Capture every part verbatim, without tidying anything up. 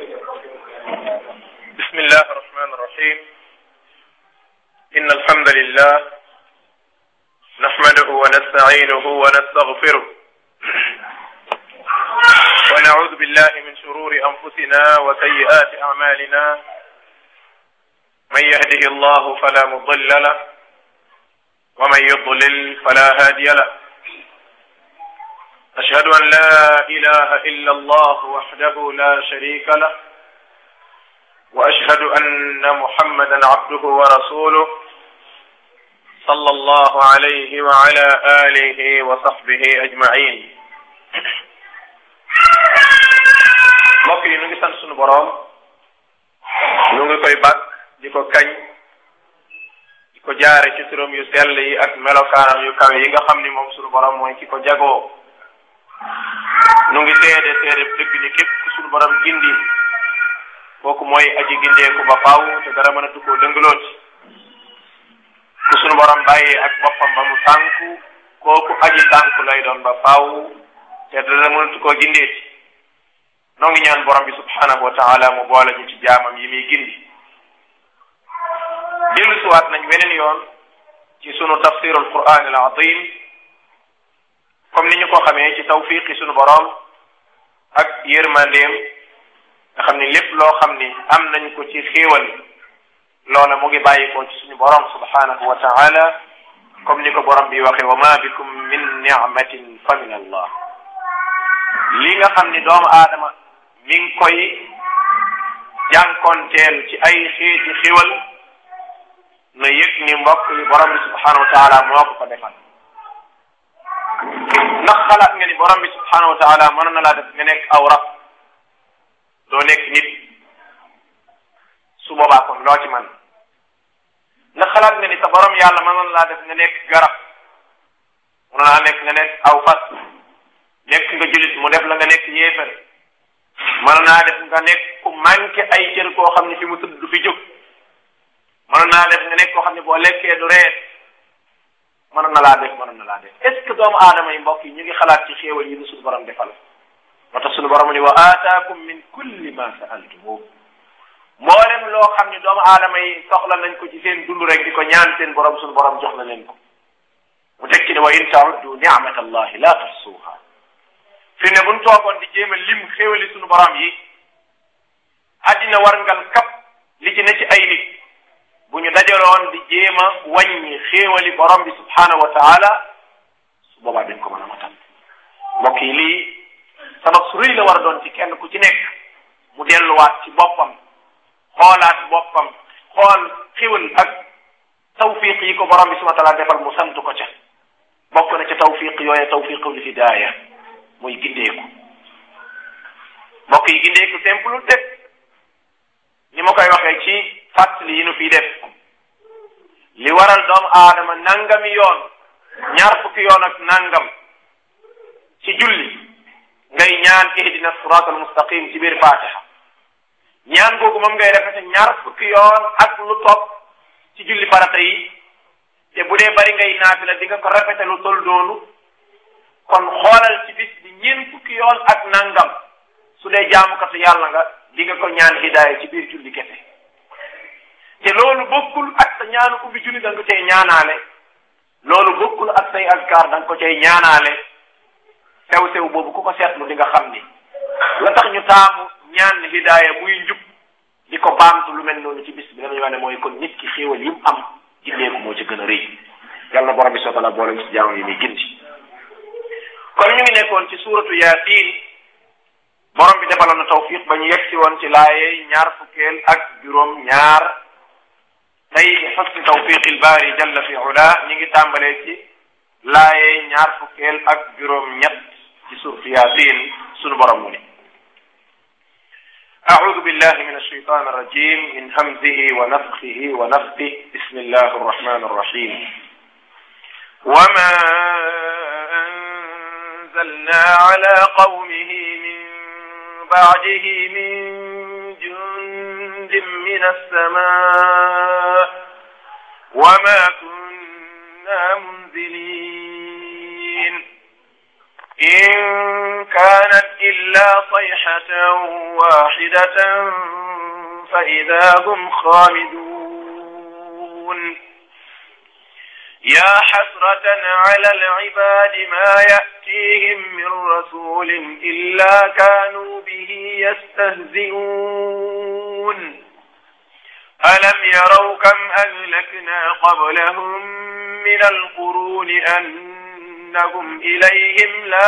بسم الله الرحمن الرحيم إن الحمد لله نحمده ونستعينه ونستغفره ونعوذ بالله من شرور أنفسنا وسيئات أعمالنا من يهده الله فلا مضل له ومن يضلل فلا هادي له أشهد أن لا إله إلا الله وحده لا شريك له وأشهد أن محمدا عبده ورسوله صلى الله عليه وعلى آله وصحبه أجمعين mbokk yi ñu ngi sant sunu boroom ñu ngi koy bàkk di ko kañ di ko jaare ci turam yu sell yi ak melokaanam yu kawe yi nga xam ni moom sunu boroom mooy ki ko jagoo ñu ngi seede seede dëgg ni képp ku sunu boroom gindi kooku mooy aji gindeeku ba faaw te dara mënatu koo dëngalooti ku sunu borom bàyyee ak boppam ba mu tànku kooku aji tànku lay doon ba faaw te dara mënatu koo gindeeti noo ngi ñaan borom bi subhanahu wa taala mu boole ñu ci jaamam yi muy gindi dellu siwaat nañ weneen yoon ci sunu tafsir al quran al azim comme ni ñu ko xamee ci tawfiqi sunu borom ak yërmandeem nga xam ni lépp loo xam ni am nañ ko ci xéewal loola mu ngi bàyyi ko ci suñu borom subhanahu wa taala comme ni ko borom bi waxe wa ma bikum min ni'matin fa min allah li nga xam ni doomu aadama mi ngi koy jànkonteel ci ay xeeti xéewal na yëg ni mbokk yi borom bi subhanahu wa taala moo ko ko defal ndax xalaat nga ni borom bi subhanahu wa taala mën na laa def nga nekk aw rab doo nekk nit su boobaa kon loo ci man nga xalaat nga ni sa borom yàlla mënoon laa def nga nekk garab mënoon laa nekk nga nekk aw fas nekk nga julit mu def la nga nekk yéefar mënoon naa def nga nekk ku manqué ay cër koo xam ne fi mu tudd du fi jóg mënoon naa def nga nekk koo xam ne boo lekkee du reet mënoon na laa def mënoon na laa def est ce que doomu aadama yi mbokk yi ñu ngi xalaat ci xéewal yi nu suñu borom defal moo tax suñu borom ni wa aataakum min kulli ma sa'altumuh mboolem loo xam ni doomu aadama yi soxla nañ ko ci seen dund rek di ko ñaan seen borom suñu borom jox na leen ko mu teg ci ne wa in ta'uddu ni'mata allahi la tuhsuha fi ne buñ toogoon di jéem a lim xéewali suñu borom yi addina war ngal kap li ci ne ci ay nit bu ñu dajaloon di jéem a wàññi xéewali borom bi subhanahu wa taala su boobaa dañ ko mën a matal mbokk yi lii sabab su rëy la war a doon ci kenn ku ci nekk mu delluwaat ci boppam xoolaat boppam xool xiwal ak tawfiq yi ko borom bi subhanahu wa taala defal mu sant ko ca bokk na ca tawfiq yooye tawfiqul hidaaya muy gindeeku mbokk yi gindeeku simple de ni ma koy waxee ci fàttali yi nu fii def li waral doomu aadama nangami yoon ñaar fukki yoon ak nangam ci julli ngay ñaan ihdina siraat al mustaqim ci biir fatiha ñaan googu moom ngay répété ñaar fukki yoon ak lu topp ci julli farata yi te bu dee bari ngay naafila di nga ko répété lu tol doonu kon xoolal ci bis bi ñeent fukki yoon ak nangam su dee jaamukatu yàlla nga di nga ko ñaan hidaaya ci biir julli kese te loolu bokkul ak sa ñaanu ubbi julli da nga ko cay ñaanaale loolu bokkul ak say azkar da nga ko cay ñaanaale sew sew boobu ku ko seetlu di nga xam ni la tax ñu taamu ñaan hidaaya muy njub di ko baamtu lu mel noonu ci bis bi dañuy wax ne mooy kon nit ki xéewal yi mu am gindeeku moo ci gën a rëy yàlla borom bi subhanahu wa taala boole ci jaamam yi muy gindi kon ñu ngi nekkoon ci suuratu yaasin borom bi defaloon na tawfiq ba ñu yegg si woon ci laaye ñaar fukkeel ak juróom ñaar tey bi xusni tawfiqil baari jalla fi ula ñu ngi tàmbalee ci laaye ñaar fukkeel ak juróom ñett ci suuratu yaasin sunu borom mu ne أعوذ بالله من الشيطان الرجيم من همزه ونفخه ونفثه بسم الله الرحمن الرحيم وما أنزلنا على قومه من بعده من جند من السماء وما كنا منزلين إن كانت إلا صيحة واحدة فإذا هم خامدون يا حسرة على العباد ما يأتيهم من رسول إلا كانوا به يستهزئون ألم يروا كم أهلكنا قبلهم من القرون أنهم إليهم لا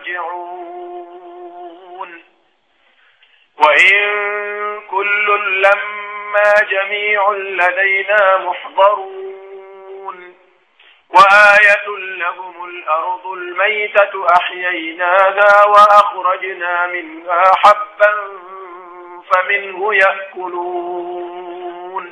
يرجعون وإن كل لما جميع لدينا محضرون وآية لهم الأرض الميتة أحييناها وأخرجنا منها حبا فمنه يأكلون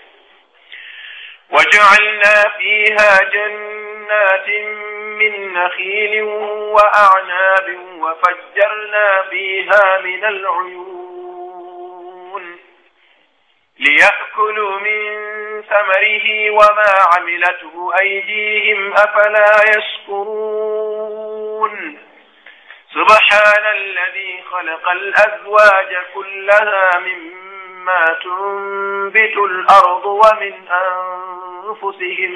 وجعلنا فيها جنات من نخيل وأعناب وفجرنا فيها من العيون ليأكلوا من ثمره وما عملته أيديهم أفلا يشكرون سبحان الذي خلق الأزواج كلها مما تنبت الأرض ومن أنفسهم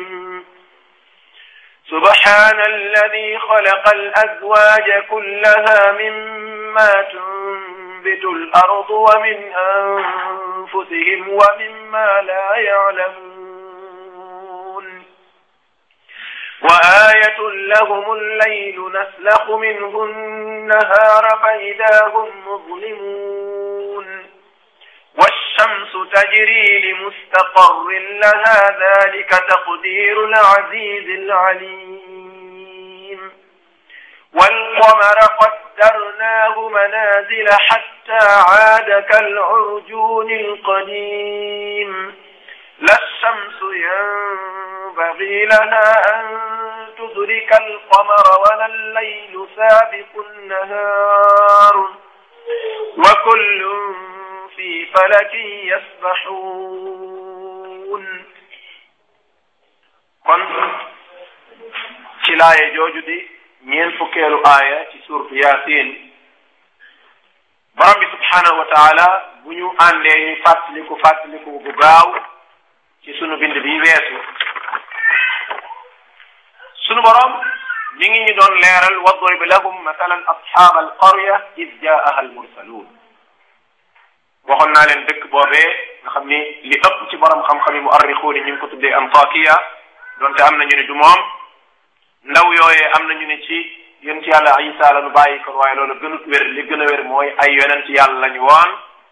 سبحان الذي خلق الأزواج كلها مما تنبت الأرض ومن أنفسهم ومما لا يعلمون وآية لهم الليل نسلخ منه النهار فإذا هم مظلمون والشمس تجري لمستقر لها ذلك تقدير العزيز العليم والقمر قدرناه منازل حتى عاد كالعرجون القديم لا الشمس ينبغي لها أن تدرك القمر ولا الليل سابق النهار وكل في فلك يسبحون kon ci laaye jooju di ñeent fukkeelu aaya ci suuratu Yaasin borom bi subhaanahu wa taala bu ñu àndee ñu fàttaliku fàttaliku bu gaaw ci sunu bind bi weesu sunu borom mi ngi ñu doon leeral wadrib lahum mathalan ashaab alqarya id jaaha almursaluun waxoon naa leen dëkk boobee nga xam ni li ëpp ci borom xam-xam yi mu arrixuuni ñu ngi ko tuddee Antakiya donte am na ñu ne du moom ndaw yooyee am na ñu ne ci yonent yàlla Isa la nu bàyyi kon waaye loolu gënut wér li gën a wér mooy ay yonent yàlla lañu woon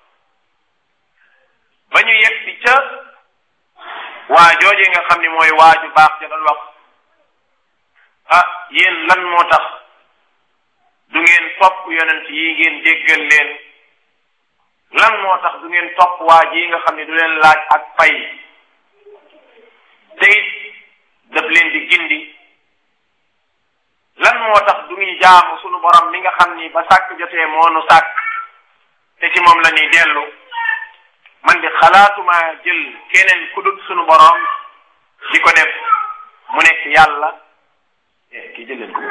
ba ñu yegg si ca waa jooje nga xam ni mooy waaju baax ja doon wax ah yéen lan moo tax du ngeen topp yonent yi ngeen déggal leen lan moo tax du ngeen topp waa ji nga xam ne du leen laaj ak pay te it daf leen di gindi lan moo tax du ñu jaamu sunu borom mi nga xam ni ba sàkk jotee moo nu sàkk te ci moom la ñuy dellu man di xalaatuma jël keneen ku dut sunu borom di ko def mu nekk yàlla kii jël leen ko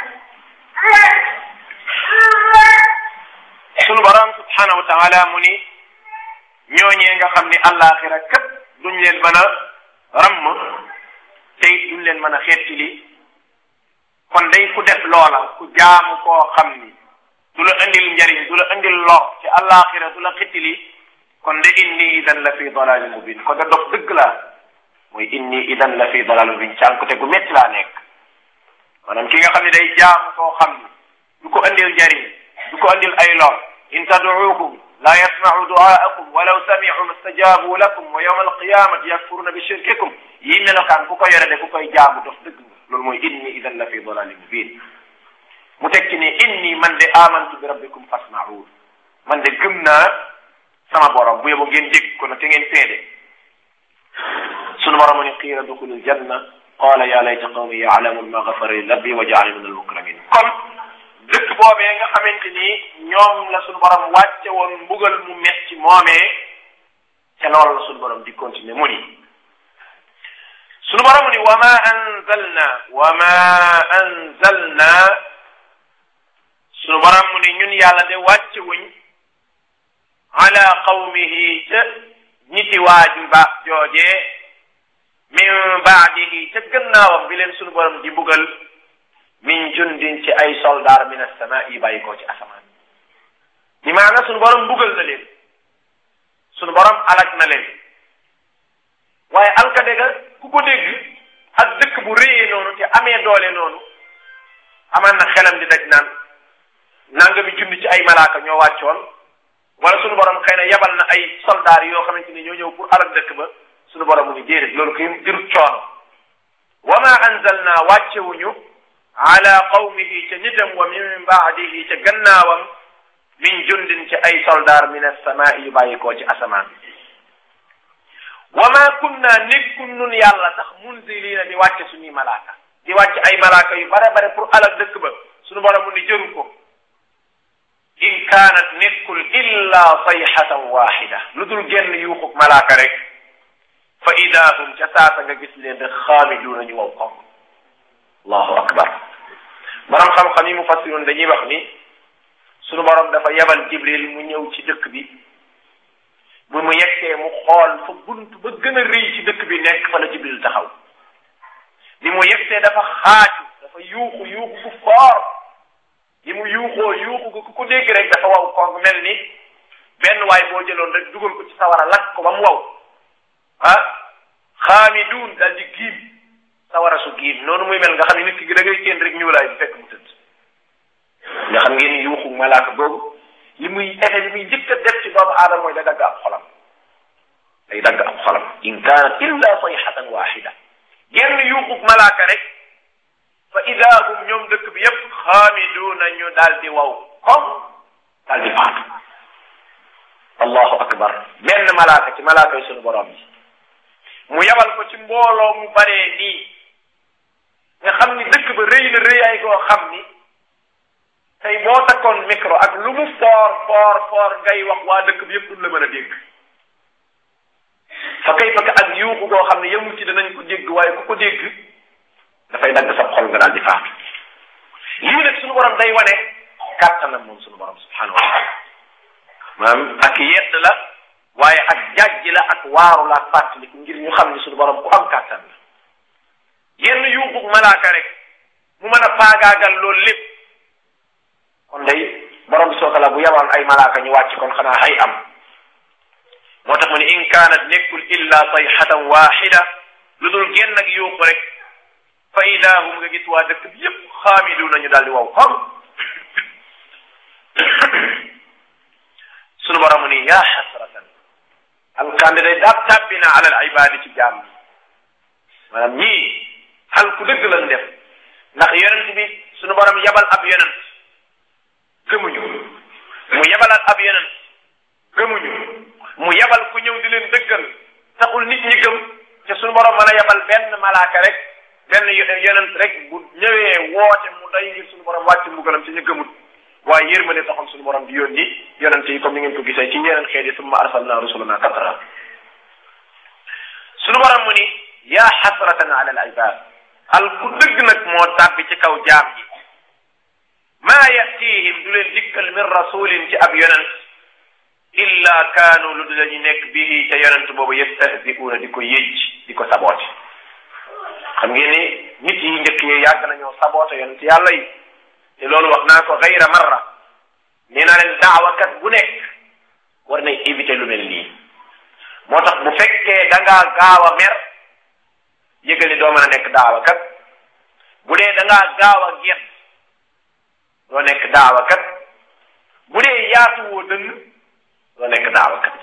sunu borom subhanahu wa taala mu ni ñooñee nga xam ni àllaaxira kat duñ leen mën a ramm te it duñ leen mën a xettili kon day ku def loola ku jaamu koo xam ni du la indil njariñ du la indil lor ci àllaaxira du la xettili kon de inni idan la fi dalalin mubin kon da dof dëgg laa mooy inni idan la fi dalalin mubin cànkute gu métti laa nekk maanaam ki nga xam ne day jaamu koo xam ni du ko indil njariñ du ko indil ay lor in tad'uuhum la yasma'u du'aakum walaw sami'u mastajabu lakum wa yawma alqiyamati yakfuruna bi shirkikum yi melokaan ku ko yore de ku koy jaamu dof dëgg nga loolu mooy inni idan la fi dalalin mubin mu tekki ni inni man de amantu bi rabbikum fasma'uun man de gëm naa sama borom bu yóbbu ngeen dégg ko nag te ngeen seede sunu borom ni qiila duxulul janna qaala yaa layta qawmi ya'lamuun maa ghafara li rabbi wa ja'alani min al-mukramin kon dëkk boobee nga xamante ni ñoom la sunu borom wàcce woon mbugal mu metti moomee te loolu la sunu borom di continuer mu ni sunu borom ni wa ma anzalna wa ma anzalna sunu borom mu ni ñun yàlla de wàcce wuñ ala qawmihi ca ñiti waaju baax joojee min baadihi ca gannaawam bi leen sunu borom di bugal min jundin ci ay soldaar min assamaa yi bàyyi koo ci asamaan bi maana sunu borom bugal na leen sunu borom alag na leen waaye alkade ga ku ko dégg ak dëkk bu réyee noonu te amee doole noonu amaan na xelam di daj naan nangami junni ci ay malaaka ñoo wàccoon wala sunu borom xëy na yabal na ay soldaar yoo xamante ni ñoo ñëw pour alag dëkk ba sunu borom mu ngi déedéet loolu koy dirut coono wa ma anzalna wàccewuñu ala qawmihi ca nitam wa min baadihi ca gannaawam min jundin ci ay soldaar min assamaa yu bàyyi koo ci asamaan wa ma kunna nekkul nun yàlla tax munzilina di wàcce suñuy malaaka di wàcce ay malaaka yu bare bare pour alal dëkk ba suñu borom mu ni jëru ko in kaanat nekkul illa sayhatan waxida lu dul génn yuuxuk malaaka rek fa idahum ca saasa nga gis leen de xaamiduuna ñu wow ko allahu akbar borom xam-xam yi mu fassiroon dañuy wax ni suñu borom dafa yebal jibril mu ñëw ci dëkk bi bu mu yegsee mu xool fa bunt ba gën a rëy ci dëkk bi nekk fa la jibril taxaw bi mu yegsee dafa xaaju dafa yuuxu yuuxu ku foor bi mu yuuxoo yuuxu ko ku ko dégg rek dafa waw koog mel ni benn waay boo jëloon rek dugal ko ci sawara lakk ko ba mu waw ah xaamiduun daal di giim sawara su giim noonu muy mel nga xam ne nit ki da ngay séen rek ñuulaay bi fekk mu tëdd nga xam ngeen yuuxu malaaka boobu li muy effet li muy njëkk a def ci doomu aadama mooy da dagg ab xolam day dagg ab xolam in kaanat illa sayhatan waxida genn yuuxu malaaka rek fa idahum ñoom dëkk bi yépp xaamiduuna ñu daal di waw comme daal di faatu allahu akbar benn malaaka ci malaaka yi sunu borom yi mu yabal ko ci mbooloo mu baree nii nga xam ni dëkk ba rëy na rëyaay goo xam ni tey boo takkoon micro ak lu mu foor foor foor ngay wax waa dëkk bi yëpp duñ la mën a dégg fa kay fekk ak yuuxu goo xam ne yemul ci danañ ko dégg waaye ku ko dégg dafay dagg sa xol nga daal di faatu lii nag suñu borom day wane kàttanam moom suñu borom subhanahu wa taala maanaam ak yedd la waaye ak jàjj la ak waaru la ak fàttaliku ngir ñu xam ni suñu borom ku am kàttan la yenn yuuxu malaaka rek mu mën a faagaagal loolu lépp kon day borom bi sookala bu yabal ay malaaka ñu wàcc kon xanaa hay am moo tax mu ne in kaanat nekkul illa sayhatan waxida lu dul génn ak yuuxu rek fa idahum nga gis waa dëkk bi yépp xaamiduuna ñu daal di wow xam sunu borom mu ni yaa xasratan alkande day daab tàbbi na alal ibaadi ci jaam bi maanaam ñii xal ku dëgg lañ def ndax yonent bi sunu borom yabal ab yonent gëmuñu mu yabalaat ab yonent gëmuñu mu yabal ku ñëw di leen dëggal taxul nit ñi gëm te sunu borom mën a yabal benn malaaka rek benn yonent rek bu ñëwee woote mu day ngir sunu borom wàcc mbugalam ci ñu gëmut waaye yërmande taxoon sunu borom di yónni yonent yi comme ni ngeen ko gisee ci yeneen xeet yi summa arsalna rusulana tatra sunu borom mu ni yaa xasratan ala al ibad al ku dëgg nag moo tàbbi ci kaw jaam yi maa yatihim du leen dikkal min rasulin ci ab yonent illa kaanu lu du lañu nekk bihi ca yonent boobu yastahzi'uuna di ko yëj di ko saboote xam ngeen ni nit yi njëkk yi yàgg nañoo saboote yonent yàlla yi te loolu wax naa ko gayra marra nee naa leen daawakat bu nekk war nay éviter lu mel nii moo tax bu fekkee da ngaa gaaw a mer yëgal ni doo mën a nekk daawakat bu dee da ngaa gaaw a gert doo nekk daawakat bu dee yaatuwoo dënn doo nekk daawakat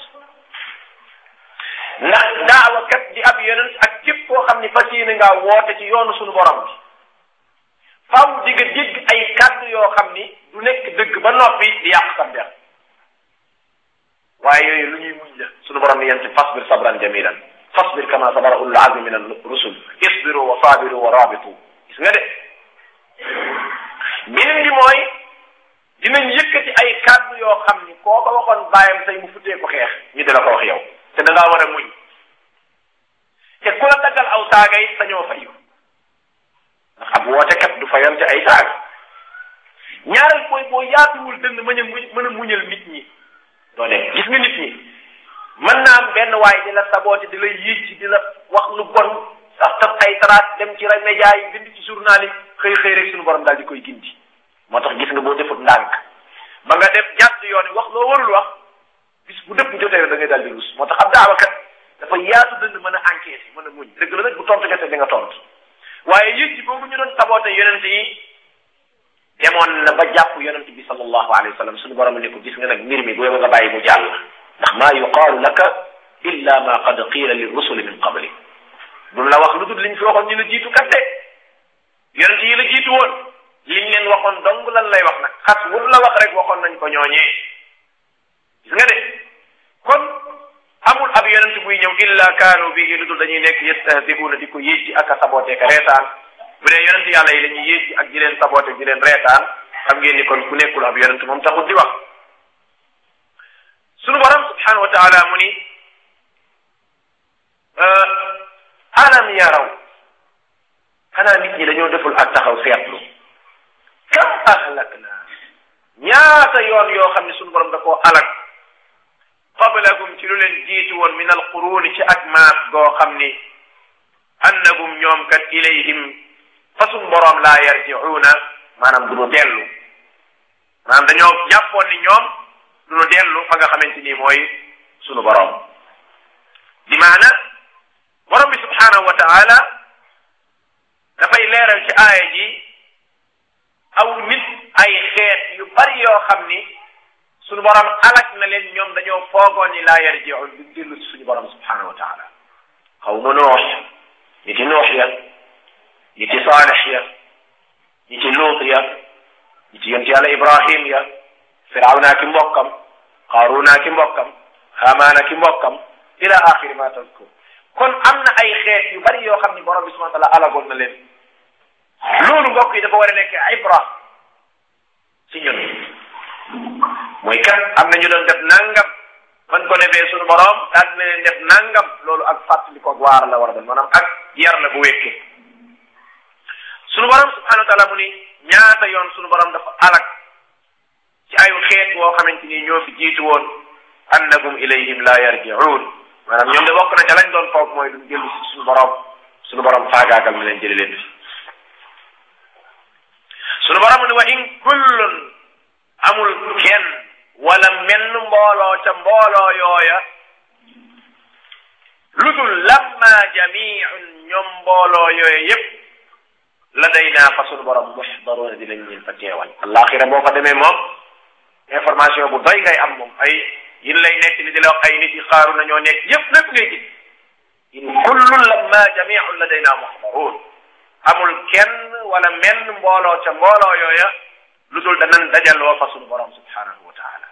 ndax daawakat di ab yonent ak képp koo xam ni fas yéene ngaa woote ci yoonu suñu borom bi faaw di nga dégg ay kàddu yoo xam ni du nekk dëgg ba noppi di yàq sa der waaye yooyu lu ñuy muñ la suñu borom ni yéen ci fasbir sabran jamilan fasbir kama sabara ulul azmi min ar-rusul isbiru wa sabiru wa rabitu gis nga de beneen bi mooy dinañ yëkkati ay kàddu yoo xam ni koo ko waxoon bàyyam tey mu futtee ko xeex ñu di la ko wax yow te da ngaa war a muñ te ku la daggal aw saaga yi sañoo fayu ndax ab wootekat du fayante ay saaga ñaareel mooy boo yaatuwul dënd mën a mën a muñal nit ñi doo nekk. gis nga nit ñi mën naa am benn waay di la saboote di la yéeg ci di la wax lu bon sax tam ay trace dem ci rajo média yi bind ci journal yi xëy xëy rek suñu borom daal di koy gindi. moo tax gis nga boo defut ndànk ba nga def jàtt yoon yi wax loo warul wax bis bu dëpp jotee da ngay daal di rus. moo tax ab daawakat dafa yaatu dënd mën a enquête mën a muñ dëgg la nag bu tontu jotee di nga tontu waaye yéeg ci boobu ñu doon saboote yonent yi demoon na ba jàpp yonent bi sallallahu alayhi wa sallam suñu borom ne ko gis nga nag mbir mi bu yow nga bàyyi mu jàll ndax maa yuqaalu laka illa ma qad qiila li rusuli min qabli duñ la wax lu dul liñ fi waxoon ñu la jiitu kat de yonent yi la jiitu woon liñ leen waxoon dong lan lay wax nag xas wul la wax rek waxoon nañ ko ñooñee gis nga de kon amul ab yonent buy ñëw illa kaanu bihi lu dul dañuy nekk yastahzi'uuna di ko yéej ci ak a saboote ka reetaan bu dee yonent yàlla yi la ñuy yéeg ci ak di leen saboote di leen reetaan xam ngeen ni kon ku nekkul ab yonent moom taxul di wax. sunu borom subhanahu wa taala mu ni alam yaraw xanaa nit ñi dañoo deful ak taxaw seetlu kam ahlakna ñaata yoon yoo xam ne sunu borom da koo alak qablahum ci lu leen jiitu woon min alquruuni ci ak maas goo xam ni annahum ñoom kat ilayhim fa sunu borom laa yarji'uuna maanaam du ñu dellu maanaam dañoo jàppoon ni ñoom du ñu dellu fa nga xamante ni mooy sunu borom di maana borom bi subhaanahu wa taala dafay leeral ci aaya ji aw nit ay xeet yu bari yoo xam ni suñu borom alak na leen ñoom dañoo foogoon ni laa yarji'un du dellu ci suñu borom subhanahu wa taala xawma noox ñi ci noox ya ñi ci saalix ya ñi ci luut ya ñi ci yonent yàlla ibrahim ya firawna ki mbokkam qaaruna ki mbokkam haamaana ki mbokkam ila axiri ma tazkur kon am na ay xeet yu bari yoo xam ni borom bi subhanahu wa taala alagoon na leen loolu mbokk yi dafa war a nekk ibra ci ñun mooy kat am na ñu doon def nangam man ko defee suñu borom daal na leen def nangam loolu ak fàttali ko waar la war a doon maanaam ak yar la bu wékkee suñu borom subhanahu wa taala mu ni ñaata yoon suñu borom dafa alak ci ayu xeet woo xamante ni ñoo fi jiitu woon annahum ilayhim la yarji'un maanaam ñoom de bokk na ca lañ doon foog mooy duñ dellu si suñu borom suñu borom faagaagal mi leen jëli leen fi suñu borom ni wa in kullun amul kenn wala menn mbooloo ca mbooloo yooya lu dul lamma jami'un ñoom mbooloo yooya yépp la day naa fa suñu borom muxdaruuna di lañ leen fa teewal alaxira boo fa demee moom information bu doy ngay am moom ay yin lay nekk li di la wax ay nit yi xaaru nañoo nekk yépp lépp ngay gis in kullun lamma jami'un la day naa muxdaruun amul kenn wala menn mbooloo ca mbooloo yooya lu dul danañ dajaloo fa suñu borom subhanahu wa taala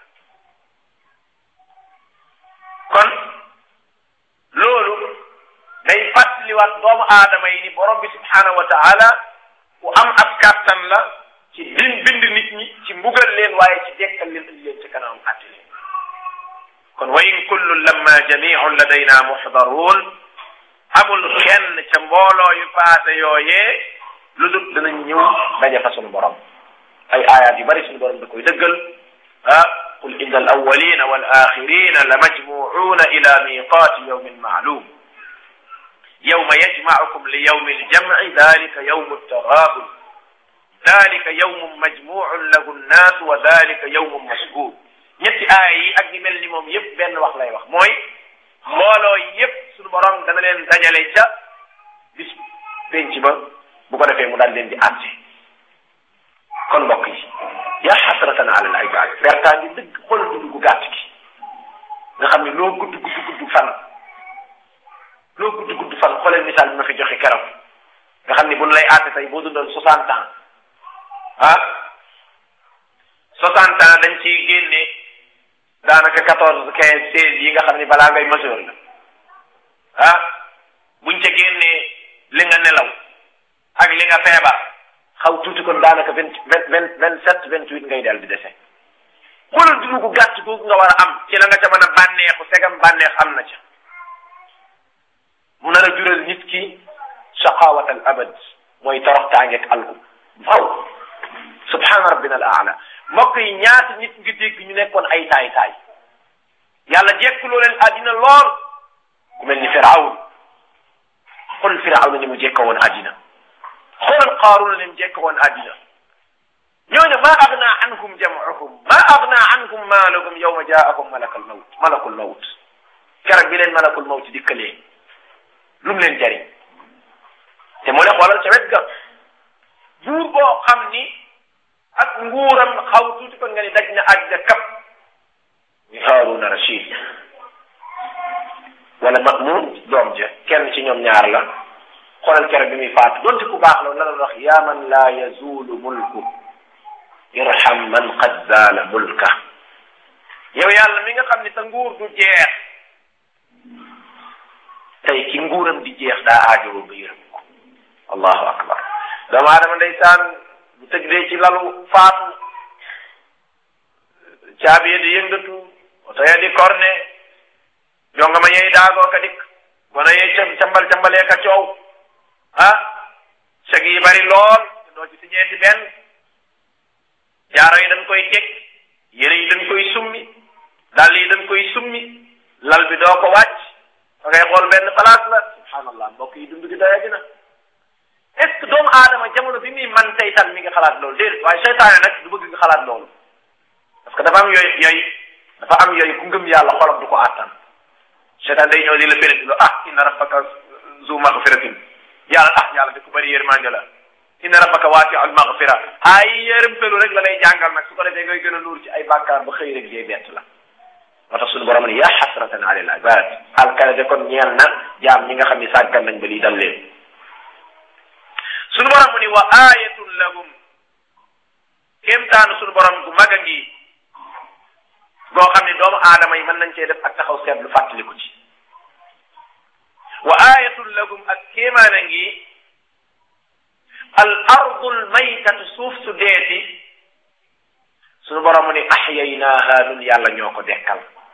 kon loolu day fàttaliwaat doomu aadama yi ni borom bi subhanahu wa taala ku am ab kàttan la ci bind bind nit ñi ci mbugal leen waaye ci dekkal leen indi leen ci kanamam àtte leen kon wa in kullu lamma jami'un ladayna muhdaruun amul kenn ca mbooloo yu paase yooyee lu dul danañ ñëw daje fa sunu borom ay aayaat yu bari sunu borom da koy dëggal ah qul inna al awwalina wal axirina la majmu'una ila miqaati yawmin ma'lum yawma yajma'ukum li yawmi al-jam'i dhalika yawmu at-taghabun dhalika yawmun majmu'un lahu an-nas wa dhalika yawmun mashhud ñetti aaya yi ak ñi mel ni moom yëpp benn wax lay wax mooy mbooloo yëpp sunu borom dana leen dajale ca bis penc ba bu ko defee mu daal leen di àtte kon mbokk yi yaa xasratan ala al ibaad bertaa ngi dëgg xool dund gu gàtt gi nga xam ne loo gudd gudd gudd fan loo gudd gudd fan xoolee misaal bi ma fi joxe keroog nga xam ne buñ lay àtte tey boo dundoon soixante ans ah soixante ans dañ ciy génne daanaka quatorze quinze seize yi nga xam ne balaa ngay majeur la ah buñ ca génnee li nga nelaw ak li nga feebar xaw tuuti kon daanaka vingt vingt vingt sept vingt huit ngay del di dese xoolal dund gu gàtt googu nga war a am ci la nga ca mën a bànneexu segam bànneex am na ca mu nar a jural nit ki shaqawat al abad mooy toroxtaangeeg alku faw subhaana rabbina al aala. mbokk yi ñaata nit ngi dégg ñu nekkoon ay taay taay yàlla jekkuloo leen àddina lool ku mel ni Firawn xool Firawn ni mu jekka woon àddina xoolal Qaaruun ni mu jekka woon àddina ñooñu ma agna anhum jam'uhum ma agna anhum maaluhum yawma jaa'ahum malakul mawt malakul mawt keroog bi leen malakul mawt dikkalee lu mu leen jariñ te mu ne xoolal ca wet ga buur boo xam ni ak nguuram xaw tuuti kon nga ni daj na àddina kap ni Haaruna Rashid wala Ma'mun doom ja kenn ci ñoom ñaar la xoolal keroog bi muy faatu doonte ku baax la la doon wax yaa man laa yazulu mulku irham man qad zaala mulka yow yàlla mi nga xam ni sa nguur du jeex tey ki nguuram di jeex daa aajowoo nga yërëm ko allahu akbar doomu aadama ndeysaan bu tëddee ci lalu faatu caabi ya di yëngatu oto ya di korne jongama yey daagoo ka dik gona yey cambal cambalee ka coow ah seg yi bari lool doo ci si ñeenti benn jaaro yi dañ koy teg yére yi dañ koy summi dàll yi dañ koy summi lal bi doo ko wàcc da ngay xool benn place la subhanallah mbokk yi dund gi doya dina est ce que doomu aadama jamono bi muy man seytaan mi nga xalaat loolu déedéet waaye seytaane nag du bëgg nga xalaat loolu parce que dafa am yooyu yooyu dafa am yooyu ku ngëm yàlla xolam du ko àttan seytaan day ñëw di la péréti lo ah inna rabbaka zu maghfiratin yàlla ah yàlla di ko bëri yërmande la inna rabbaka waasi'ul maghfira ay yërëmpelu rek la lay jàngal nag su ko defee ngay gën a nuur ci ay bàkkaar ba xëy rek jee bett la moo tax suñu borom ne yaa xasratan ala al ibad alkane de kon ñeel na jaam ñi nga xam ne sàggan nañ ba lii dal leen suñu borom mu ni wa ayatun lahum kéemtaanu suñu borom gu mag a ngi goo xam ne doomu aadama yi mën nañ cee def ak taxaw seetlu fàttaliku ci wa ayatun lahum ak kéemaan a ngi al ardul maytatu suuf su deeti suñu borom mu ni ahyaynaha nun yàlla ñoo ko dekkal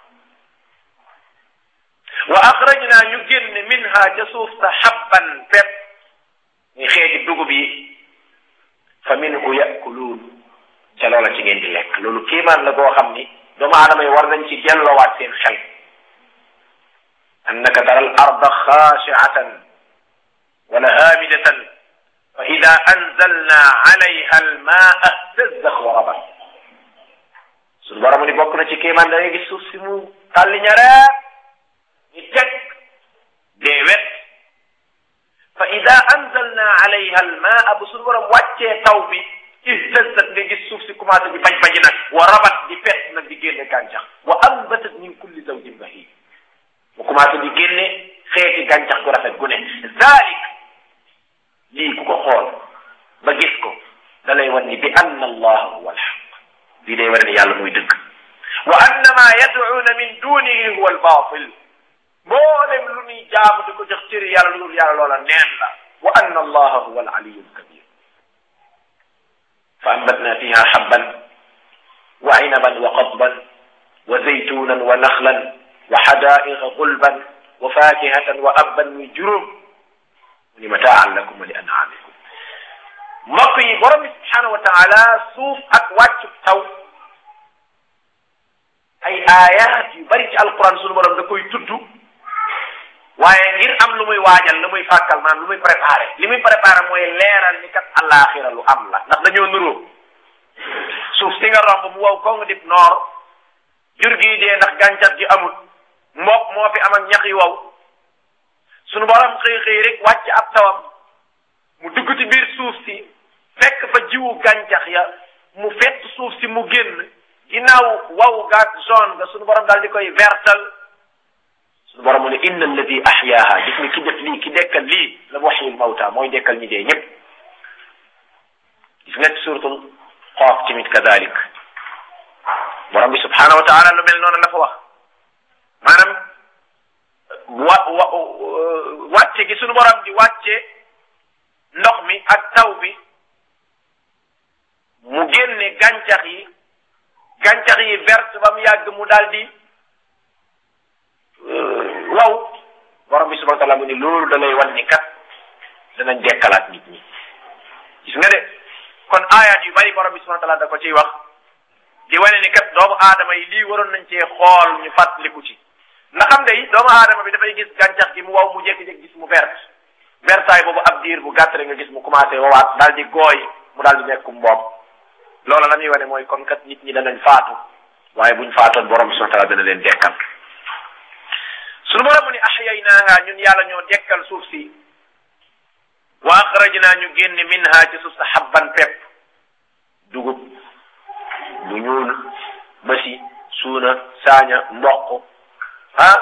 wa axrajna ñu génne minha ca suuf sa habban pepp ñu xeeti dugub yi fa minhu yakuluun ca loola ci ngeen di lekk loolu kéemaan la goo xam ni doomu aadama yi war nañ ci delloowaat seen xel annaka tara al arda xaashiatan wala haamidatan fa ida anzalna alayha al maa ihtazzat wa rabat suñu borom ni bokk na ci kéemaan da ngay gis suuf si mu tàlli ñareet ñu teg dee wet fa ida anzalna alayha al maa bu suñu borom wàccee taw bi ihtazzat nga gis suuf si commencé di bañ bañi nag wa rabat di fett nag di génne gàncax wa ambatat min kulli zawjin bahij mu commencé di génne xeeti gàncax gu rafet gu ne zalik lii ku ko xool ba gis ko da lay wan ni bi anna allaha huwa alhaq lii day war ne yàlla muy dëgg wa anna ma yad'una min dunihi huwa albatil mboolem lu ñuy jaamu di ko jox cëri yàlla lu dul yàlla loola neen la wa anna allaha huwa alaliyu alkabir fa ambatna fiha habban wa inaban wa qadban wa zaytunan wa nakhlan wa hadaiqa gulban wa fakihatan wa abban muy juróom ni mataan lakum wa li an'amikum mbokk yi borom bi subhanahu wa taala suuf ak wàccu taw ay ayat yu bari ci alquran sunu borom da koy tudd waaye ngir am lu muy waajal lu muy fàkkal maanaam lu muy préparé li muy préparé mooy leeral ni kat àllaaxira lu am la ndax dañoo nuroo suuf si nga romb mu wow ko nga dib noor jur gi dee ndax gàncax gi amul mboq moo fi am ak ñax yu wow sunu borom xëy xëy rek wàcc ab tawam mu dugg ci biir suuf si fekk fa jiwu gàncax ya mu fett suuf si mu génn ginnaaw waw gaag zone ga sunu borom daal di koy vertal sunu borom mu ne inna alladi ahyaaha gis ni ki def lii ki dekkal lii la muhyil mawta mooy dekkal ñi dee ñëpp gis nga suratul Qaaf tamit kadalik borom bi subhanahu wa taala lu mel noonu la fa wax maanaam wa wa wàcce gi sunu borom di wàcce ndox mi ak taw bi mu génne gàncax yi gàncax yi verte ba mu yàgg mu daal di waw borom bi subhanahu wa taala mu ni loolu da lay wan ni kat danañ dekkalaat nit ñi gis nga de kon aayaat yu bari borom bi subhanahu wa taala da ko ciy wax di wane ni kat doomu aadama yi lii waroon nañ cee xool ñu fàttaliku ci ndax xam day doomu aadama bi dafay gis gàncax gi mu waw mu jékki-jékki gis mu vert vertaay boobu ab diir bu gàtt rek nga gis mu commencé wawaat daal di gooy mu daal di nekk mboob loolu la muy wane mooy kon kat nit ñi danañ faatu waaye buñ faatoon borom bi subhanahu wa taala dana leen dekkal sunu borom mu ni ahyaynaaha ñun yàlla ñoo dekkal suuf si wa axrajnaa ñu génne minha ci suuf sa habban pepp dugub bu ñuul basi suuna saaña mboq ah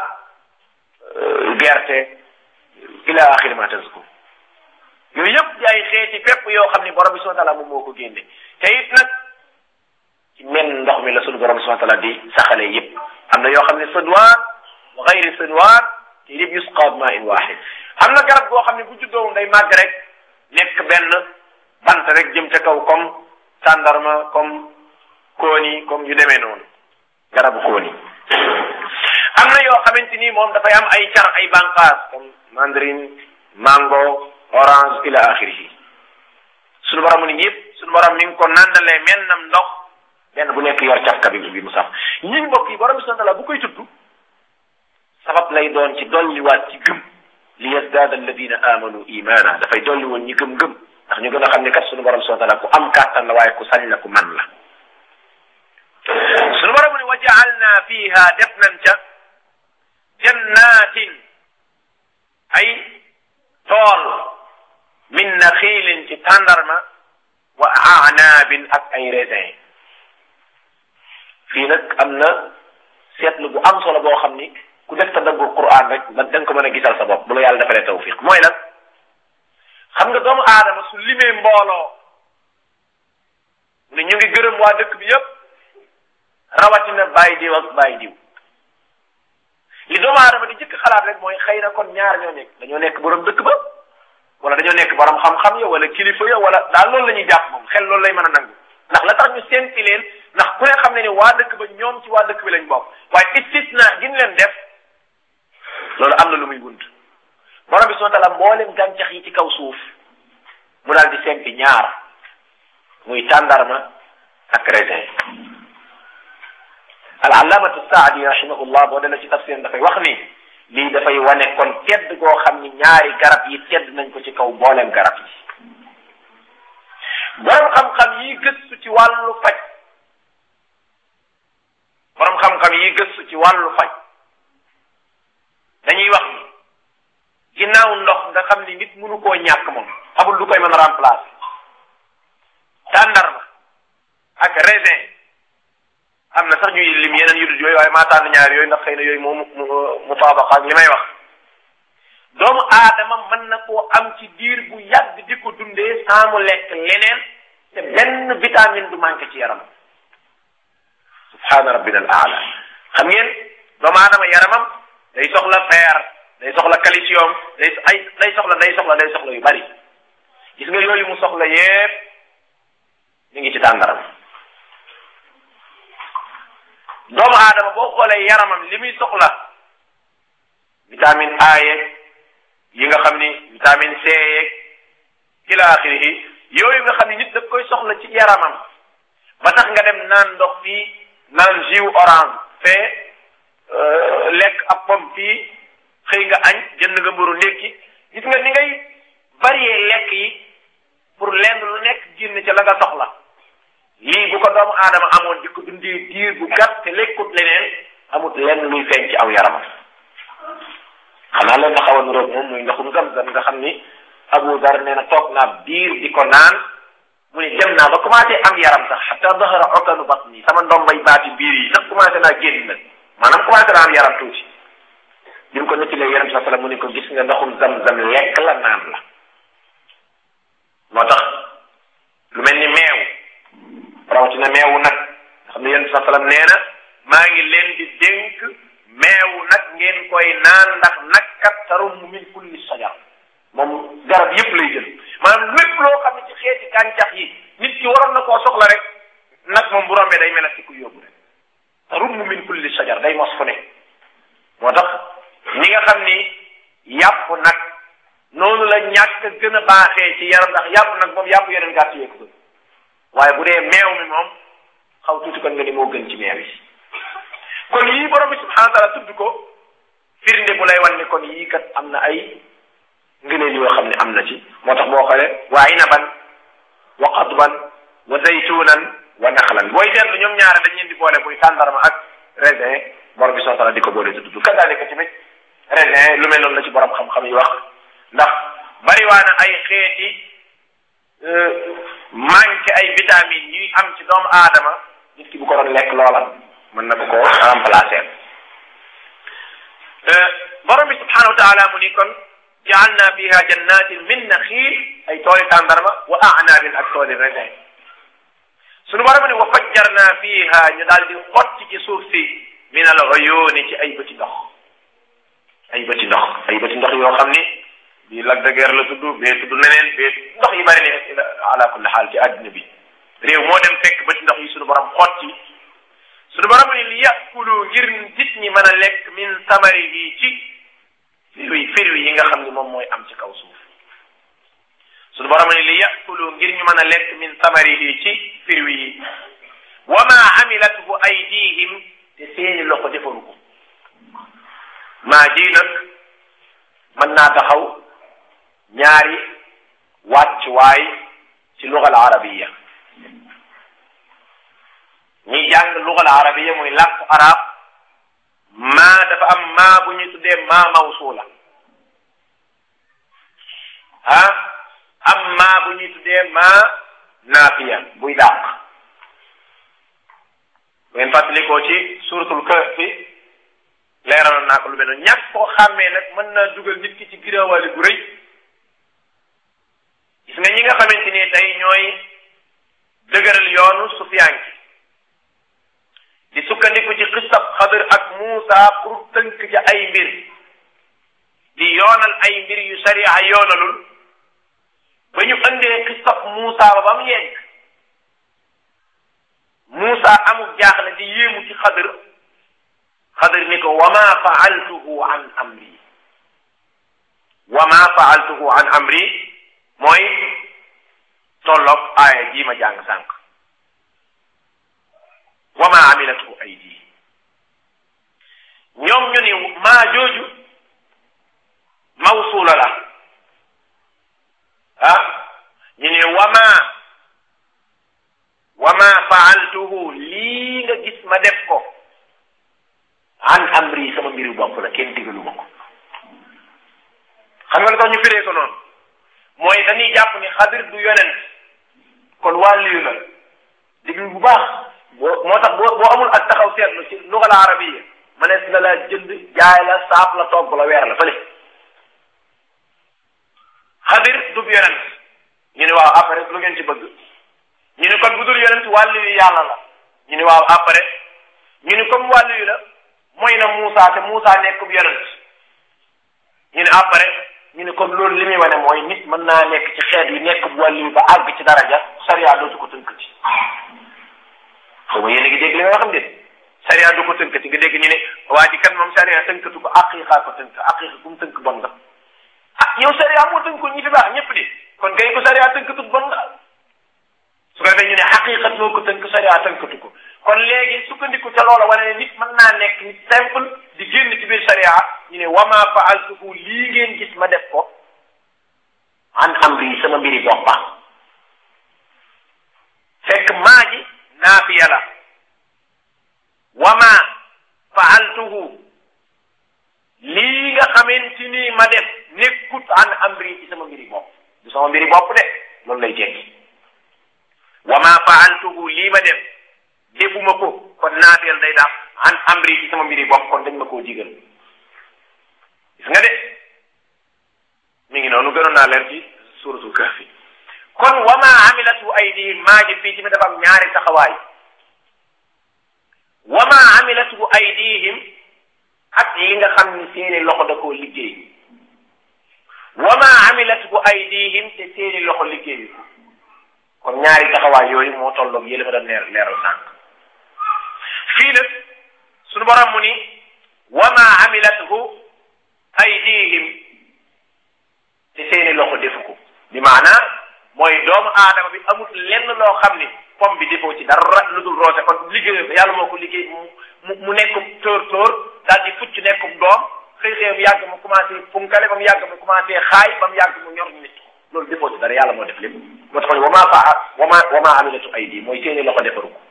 gerte ila axiri ma tazkur yooyu yëpp di ay xeeti pepp yoo xam ni borom bi subhanahu wa taala moom moo ko génne te it nag ci men ndox mi la sunu borom bi subhanahu wa taala di saxalee yëpp am na yoo xam ne sënwaan wa xayri sënwaan te yëpp yusqa bi ma'in waahid am na garab goo xam ne bu juddoo day màgg rek nekk benn bant rek jëm ca kaw comme tàndarma comme kooni comme yu demee noonu garabu kooni am na yoo xamante ni moom dafay am ay car ay bànqaas comme mandarine mango orange ila axirihi sunu borom ni yëpp sunu borom mi ngi ko nandalee mennam ndox benn bu nekk yor cafka bi bi mu saf ñun mbokk yi borom bi subhanahu wa taala bu koy tudd sabab lay doon ci dolliwaat ci gëm li yazdaada alladina amanu imana dafay dolli woon ñi gëm-gëm ndax ñu gën a xam ne kat sunu borom subhanahu wa taala ku am kàttan la waaye ku sañ la ku man la sunu borom ni wa jaalna fiha def nañ ca jannatin ay tool min naxiilin ci tàndarma wa a'naabin ak ay raisin fii nag am na seetlu bu am solo boo xam ni ku def tadabbur Qur'an rek da nga ko mën a gisal sa bopp bu la yàlla defalee tawfiq mooy lan xam nga doomu aadama su limee mbooloo ne ñu ngi gërëm waa dëkk bi yépp rawatina bàyyi diw ak bàyyi diw li doomu aadama di jëkk xalaat rek mooy xëy na kon ñaar ñoo nekk dañoo nekk borom dëkk ba wala dañoo nekk borom xam-xam ya wala kilifa ya wala daal loolu la ñuy jàpp moom xel loolu lay mën a nangu ndax la tax ñu sénti leen ndax ku ne xam ne ni waa dëkk ba ñoom ci waa dëkk bi lañ bokk waaye istisna gin leen def loolu am na lu muy wund borom bi subhanahu wa taala mboolem gàncax yi ci kaw suuf mu daal di sempi ñaar muy tàndarma ak raisin al allamatu saadi rahimahullah boo delloo ci tafsir dafay wax ni lii dafay wane kon tedd goo xam ni ñaari garab yi tedd nañ ko ci kaw mboolem garab yi borom xam-xam yi gëstu ci wàllu faj borom xam-xam yi gëstu ci wàllu faj dañuy wax ni ginnaaw ndox nga xam ni nit mënu koo ñàkk moom amul lu koy mën a remplacer tàndarma ak raisin am na sax ñuy lim yeneen yu dul yooyu waaye maa tànn ñaar yooyu ndax xëy na yooyu moo mu mu taabaqa ak li may wax doomu aadama mën na koo am ci diir bu yàgg di ko dundee sans mu lekk leneen te benn vitamine du manqué ci yaramam subhaana rabbina al aala xam ngeen doomu aadama yaramam day soxla fer day soxla calcium day ay day soxla day soxla day soxla yu bari gis nga yooyu mu soxla yépp ñu ngi ci tàndaram doomu aadama boo xoolee yaramam li muy soxla vitamine A yeeg yi nga xam ni vitamine C yeeg ila axirihi yooyu nga xam ni nit daf koy soxla ci yaramam ba tax nga dem naan ndox fii naan jus orange fee lekk ab pomme fii xëy nga añ jënd nga mburu ndékki gis nga ni ngay varier lekk yi pour lenn lu nekk génn ca la nga soxla lii bu ko doomu aadama amoon di ko dundee diir bu gàtt te lekkut leneen amut lenn luy feeñ ci aw yaramam xanaa leen na xaw a nuroog moom muy ndoxum zam-zam nga xam ni Abu Dar nee na toog naa biir di ko naan mu ne dem naa ba commencé am yaram sax xataa dahara okanu batni sama ndombay baati biir yi sax commencé naa génn nag maanaam commencé naa am yaram tuuti bi mu ko nettilee yonent sa sallam mu ne ko gis nga ndoxum zam-zam lekk la naan la moo tax lu mel ni meew rawatina meewu nag nga xam ne yonent sa sallam nee na maa ngi leen di dénk meewu nag ngeen koy naan ndax nag kat tarum min kulli sajar moom garab yëpp lay jël maanaam lépp loo xam ne ci xeeti gàncax yi nit ki waroon na koo soxla rek nag moom bu rombee day mel ak ci ku yóbbu rek tarum min kulli sajar day mos fu ne moo tax ñi nga xam ni yàpp nag noonu la ñàkk gën a baaxee ci yaram ndax yàpp nag moom yàpp yeneen gàtt yee ko gën waaye bu dee meew mi moom xaw tuuti kon nga ni moo gën ci meew yi kon yii borom bi subhanahu wa taala tudd ko firnde bu lay wan ne kon yii kat am na ay ngëneel yoo xam ne am na ci moo tax boo xoolee waa inaban wa qadban wa zaytunan wa naxlan booy seetlu ñoom ñaare dañ leen di boole muy tàndarma ak raisin borom bi subhanahu wa taala di ko boole tudd kadaalika tamit raisin lu mel noonu la ci borom xam-xam yi wax ndax bariwaana ay xeeti manque ay vitamines yuy am ci doomu aadama nit ki bu ko doon lekk loola mën na ko ko remplacer borom bi subhanahu wa taala mu ni kon jaalna fiha jannatin min naxiil ay tooli tàndarma wa a'naabin ak tooli raisin sunu borom ni wa fajjarna fiha ñu daal di xotti ci suuf si min al uyuuni ci ay bëti ndox ay bëti ndox ay bëti ndox yoo xam ni bii Lac de Guiers la tudd bee tudd neneen bee ndox yi bari ne ala kulli xaal ci àddina bi réew moo dem fekk bëti ndox yi sunu borom xotti sunu borom ni li yakulu ngir nit ñi mën a lekk min samarihi ci firwi firwi yi nga xam ni moom mooy am ci kaw suuf sunu borom ni li yakulu ngir ñu mën a lekk min samarihi ci firwi yi wa ma amilathu aydihim te seeni loxo defaru ko maa ji nag mën naa taxaw ñaari wàcc waay ci lugal arabiya ñi jàng lugal arabiya muy làkku arab maa dafa am maa bu ñuy tuddee maa mawsuula ah am maa bu ñuy tuddee maa naafiya buy dàq ngeen fàttalikoo ci suratul kahf fi leeraloon naa ko lu mel noonu ñàkk koo xàmmee nag mën naa dugal nit ki ci giraawaale gu rëy gis nga ñi nga xamante ni tey ñooy dëgëral yoonu sufiyanki di sukkandiku ci xisab Xadir ak Muusa pour tënk ci ay mbir di yoonal ay mbir yu sariya yoonalul ba ñu andee xisab Muusa ba ba mu yegg Muusa amul jaaxle di yéemu ci Xadir Xadir ni ko wa ma faaltuhu an amri wa ma faaltuhu an amri mooy tolloog aaya jii ma jàng sànq wa ma amilatuhu aydi ñoom ñu ni maa jooju mawsuula la ah ñu ne wa ma wa ma faaltuhu lii nga gis ma def ko an amri sama mbiru bopp la kenn digalu ma ko xam nga la tax ñu firee ko noonu mooy dañuy jàpp ni Xadir du yonent kon wàlliyu la diglu bu baax boo moo tax boo boo amul ak taxaw seetlu ci lugal arabiya mënees na la jënd jaay la saaf la togg la weer la fële Xadir du yonent ñu ne waaw après lu ngeen ci bëgg ñu ne kon bu dul yonent wàlliyu yàlla la ñu ne waaw après ñu ne comme wàlliyu la mooy na Muusa te Muusa nekkub yonent ñu ne après ñu ne comme loolu li muy wane mooy nit mën naa nekk ci xeet yi nekk bu wàllu ba àgg ci daraja sariya dootu ko tënk ci xaw ma yéen a ngi dégg li nga xam ne sariya du ko tënk ci nga dégg ñu ne waa ji kan moom sariya tënkatu ko aqiqa ko tënk aqiqa ku mu tënk bon nga ah yow sariya moo tënk ko ñi fi baax ñëpp di kon kay ko sariya tënkatut bon nga su ko defee ñu ne aqiqa moo ko tënk sariya tënkatu ko kon léegi sukkandiku ca loola wane ne nit mën naa nekk nit simple di génn ci biir sharia ñu ne wama faaltuhu lii ngeen gis ma def ko an amri sama mbiri boppa fekk maa ji naafiya la wama faaltuhu lii nga xamante ni ma def nekkut an amri ci sama mbiri bopp du sama mbiri bopp de loolu lay tekki wama faaltuhu lii ma def defuma ko kon naafiyal day daaf an amri ci sama mbiri bopp kon dañ ma koo digal gis nga de mi ngi noonu gënoon naa leer ci suratul kahfi kon wama amilatu aydihim maa ji fii ci mi dafa am ñaari taxawaay wama amilatu aydihim ak yi nga xam ni seeni loxo da koo liggéey wama amilatu aydihim te seeni loxo liggéeyu ko kon ñaari taxawaay yooyu moo tolloog yële ma doon leer leeral sànq fii nag suñu borom mu ni wama amilathu aydihim te seeni loxo defu ko bi maanaa mooy doomu aadama bi amul lenn loo xam ni pom bi defoo ci dara lu dul roose kon liggéey ba yàlla moo ko liggéey mu mu nekk tóor tóor daal di fucc nekkum doom xëy xëy mu yàgg mu commencé funkale ba mu yàgg mu commencé xaay ba mu yàgg mu ñor nit loolu defoo ci dara yàlla moo def lépp moo tax wa maa faa wa maa wa maa amilatu aydi mooy seeni loxo defaru ko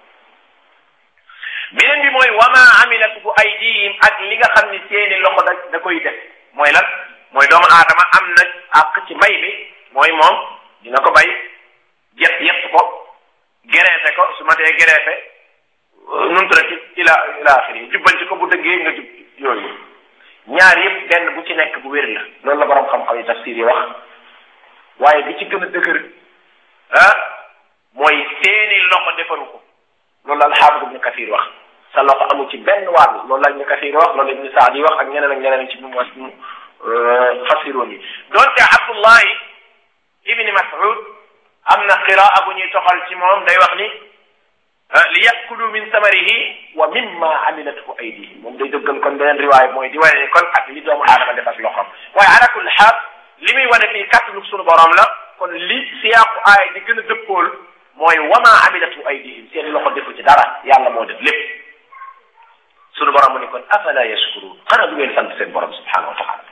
beneen bi mooy wa maa amilatu aydihim ak li nga xam ni seeni loxo da da koy def mooy lan mooy doomu aadama am na àq ci mbay bi mooy moom dina ko bay jet yett ko gereefe ko su ma tee gereefe nun turati ila ila axiri jubbanti ko bu dëggee nga jub yooyu ñaar yëpp benn bu ci nekk bu wér la loolu la borom xam-xam yi tafsir yi wax waaye bi ci gën a dëgër ah mooy seeni loxo defaru ko loolu la alxaafid ibnu kathir wax sa loxo amu ci benn wàll loolu la ibnu kathir wax loolu ibnu saad yi wax ak ñeneen ak ñeneen ci mu fasiroon yi doonte abdullahi ibni mas'ud am na qiraa bu ñuy toxal ci moom day wax ni li yakulu min samarihi wa mimma amilatu aydihim moom day dëggal kon beneen riwaay mooy di wane kon ak li doomu aadama def ak loxoom waaye ala kulli xaal li muy wane fii kàttanu sunu borom la kon li siyaaqu aay di gën a dëppool mooy wa ma amilatu aydihim seen loxo defu ci dara yàlla moo def lépp sunu borom mu ni kon afala yashkurun xanaa du ngeen sant seen borom subhanahu wa taala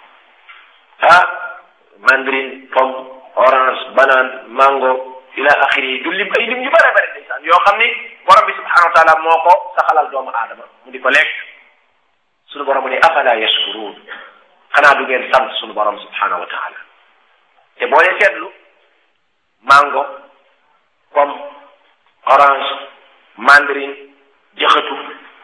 ah mandarine pomme orange banane mango ila axiri du lim ay lim yu bëri bëri ndeysaan yoo xam ni borom bi subhanahu wa taala moo ko saxalal doomu aadama mu di ko lekk sunu borom mu ni afala yashkurun xanaa du ngeen sant sunu borom subhanahu wa taala te boo leen seetlu mango pomme orange mandarine jaxatu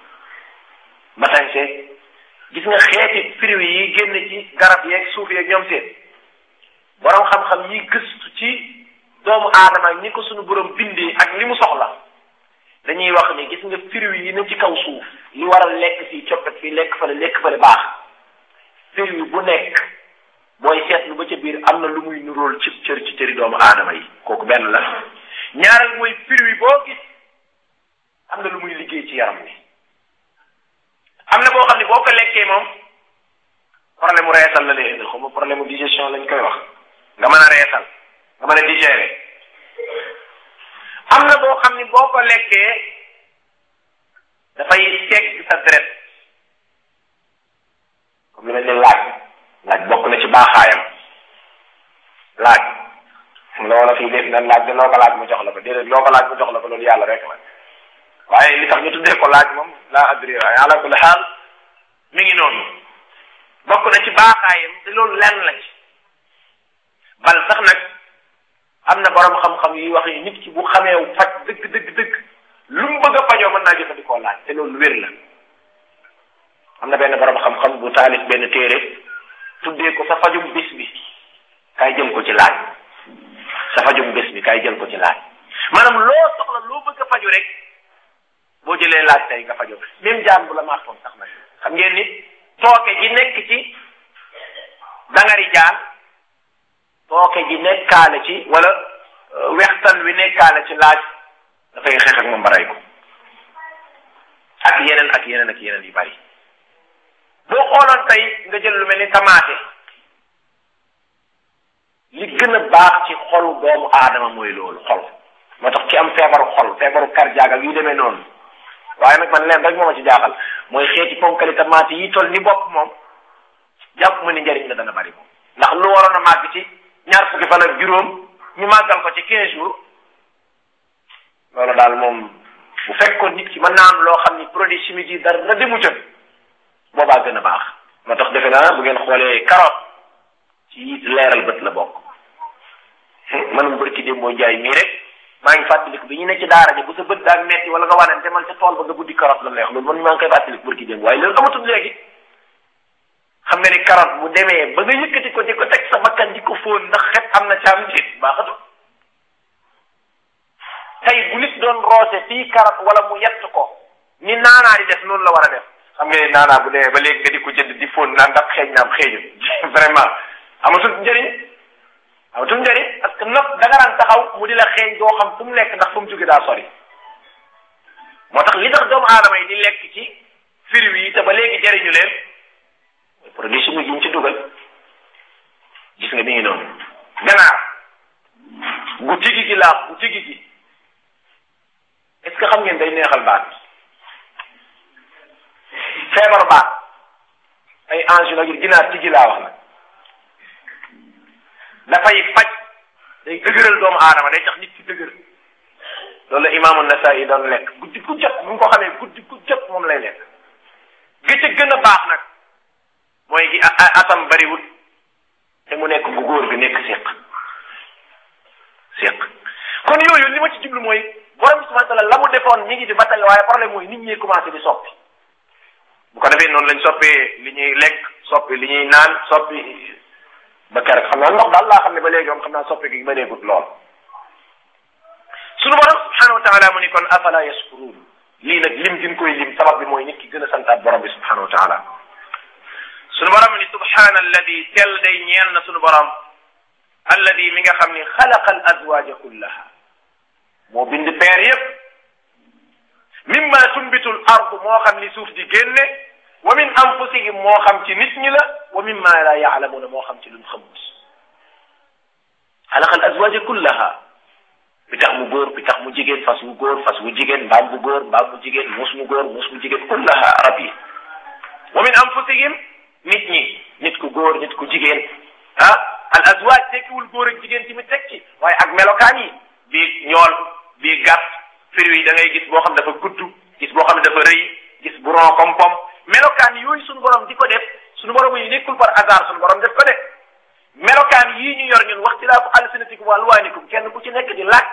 matanse gis nga xeeti fruits yi génn ci garab yeeg suuf yeeg ñoom seen borom xam-xam yi gëstu ci doomu aadama ñi ko sunu borom bindee ak li mu soxla dañuy wax ni gis nga fruits yi na ci kaw suuf li waral lekk fii coppet fii lekk fale lekk fale baax fruit bu nekk booy seetlu ba ca biir am na lu muy nuróol ci cër ci cëri doomu aadama yi kooku benn la ñaareel mooy fruit boo gis am na lu muy liggéey ci yaram wi am na boo xam ne boo ko lekkee moom problème mu reesal la lay indil xaw ma problème mu digestion lañ koy wax nga mën a reesal nga mën a digérer am na boo xam ne boo ko lekkee dafay segg sa deret comme li mel ni laaj laaj bokk na ci baaxaayam laaj la wala fii def na laaj de loo ko laaj mu jox la ko déedéet loo ko laaj mu jox la ko loolu yàlla rek la waaye li tax ñu tuddee ko laaj moom laa adri ala kulli xaal mi ngi noonu bokk na ci baaxaayam te loolu lenn la ci bal sax nag am na borom xam-xam yi wax ni nit ki bu xamee faj dëgg dëgg dëgg lu mu bëgg a fajoo mën naa jëfandikoo laaj te loolu wér la am na benn borom xam-xam bu taalif benn téere tuddee ko sa fajum bis bi kay jël ko ci laaj sa fajum bés bi kay jël ko ci laaj maanaam loo soxla loo bëgg a faju rek boo jëlee laaj tey nga fajoo même jaan bu la maatoon sax nag xam ngeen ni tooke ji nekk ci dangari jaan tooke ji nekkaale ci wala wextan wi nekkaale ci laaj dafay xeex ak moom baray ko ak yeneen ak yeneen ak yeneen yu bari boo xooloon tey nga jël lu mel ni tamaate li gën a baax ci xolu doomu aadama mooy loolu xol moo tax ci am feebaru xol feebaru cardiaque ak yu demee noonu waaye nag man leen rek moo ma ci jaaxal mooy xeeti ponkali tamaate yi toll ni bopp moom jàpp ma ni njëriñ la dana bari moom ndax lu waroon a màgg ci ñaar fukki fan ak juróom ñu màggal ko ci quinze jours loolu daal moom bu fekkoon nit ki mën naa am loo xam ni produit chimique yi dara na demu ca boobaa gën a baax moo tax defe naa bu ngeen xoolee carotte ci leeral bët la bokk man bërki dem mooy jaay mii rek maa ngi fàttaliku bi ñu ne ci daara ji bu sa bët daal metti wala nga waneen demal ca tool ba nga buddi carotte la neex loolu man maa ngi koy fàttaliku bërki dem waaye loolu amatul léegi xam nga ni carotte bu demee ba nga yëkkati ko di ko teg sa bakkan di ko fóon ndax xet am na caam déet baaxatu tey bu nit doon roose fii carotte wala mu yett ko ni naanaa di def noonu la war a def xam nga ni naanaa bu demee ba léegi nga di ko jënd di fóon naan ndax xeeñ naam xeeñu vraiment amatul njëriñ amatul njëriñ parce que nopp da nga daan taxaw mu di la xeeñ doo xam fu mu nekk ndax fu mu jóge daa sori moo tax li tax doomu aadama yi di lekk ci fruits yi te ba léegi jëriñu leen produit chimique yi ñu ci dugal gis nga mi ngi noonu ganaar gu tigi gi laa gu tigi gi est ce que xam ngeen day neexal baat feebar baat ay ange la yu ginaar ci gi laa wax nag dafay faj day dëgëral doomu aadama day tax nit ci dëgër loolu la imaamu Nasaa'i doon lekk guddi ku jot bu nga ko xamee guddi ku jot moom lay lekk gi ca gën a baax nag mooy gi atam bariwut te mu nekk bu góor bi nekk séq séq kon yooyu li ma ci jublu mooy borom subhanahu wa taala la mu defoon mi ngi di batal waaye problème mooy nit ñi commencé di soppi bu ko defee noonu lañ soppee li ñuy lekk soppi li ñuy naan soppi ba keroog xam naa ndox daal laa xam ne ba léegi moom xam naa soppi gi ba léegut lool sunu borom subhanahu wa taala mu ni kon afala yashkurun lii nag lim gin koy lim sabab bi mooy nit ki gën a santaat borom bi subhanahu wa taala sunu borom ni subhana alladi tel day ñeel na sunu borom alladi mi nga xam ni xalaqa al azwaja kullaha moo bind peer yépp mimma tumbitu l ard moo xam li suuf di génne wa min anfusihim moo xam ci nit ñi la wa mimma la ya'lamuna moo xam ci luñ xamut xalaqa al azwaja kullaha bi tax mu góor bi tax mu jigéen fas wu góor fas wu jigéen mbaam bu góor mbaam bu jigéen muus mu góor muus mu jigéen kullaha rab yi wa min anfusihim nit ñi nit ku góor nit ku jigéen ah al azwaaj tekkiwul góor ak jigéen tamit teg ci waaye ak melokaan yi bii ñool bii gàtt fir yi da ngay gis boo xam dafa gudd gis boo xam ne dafa rëy gis bu ron comme pomme melokaan yooyu suñu borom di ko def suñu borom yi nekkul par hasard suñu borom def ko def melokaan yii ñu yor ñun waxtilaafu alsinatikum wa alwaanikum kenn ku ci nekk di làkk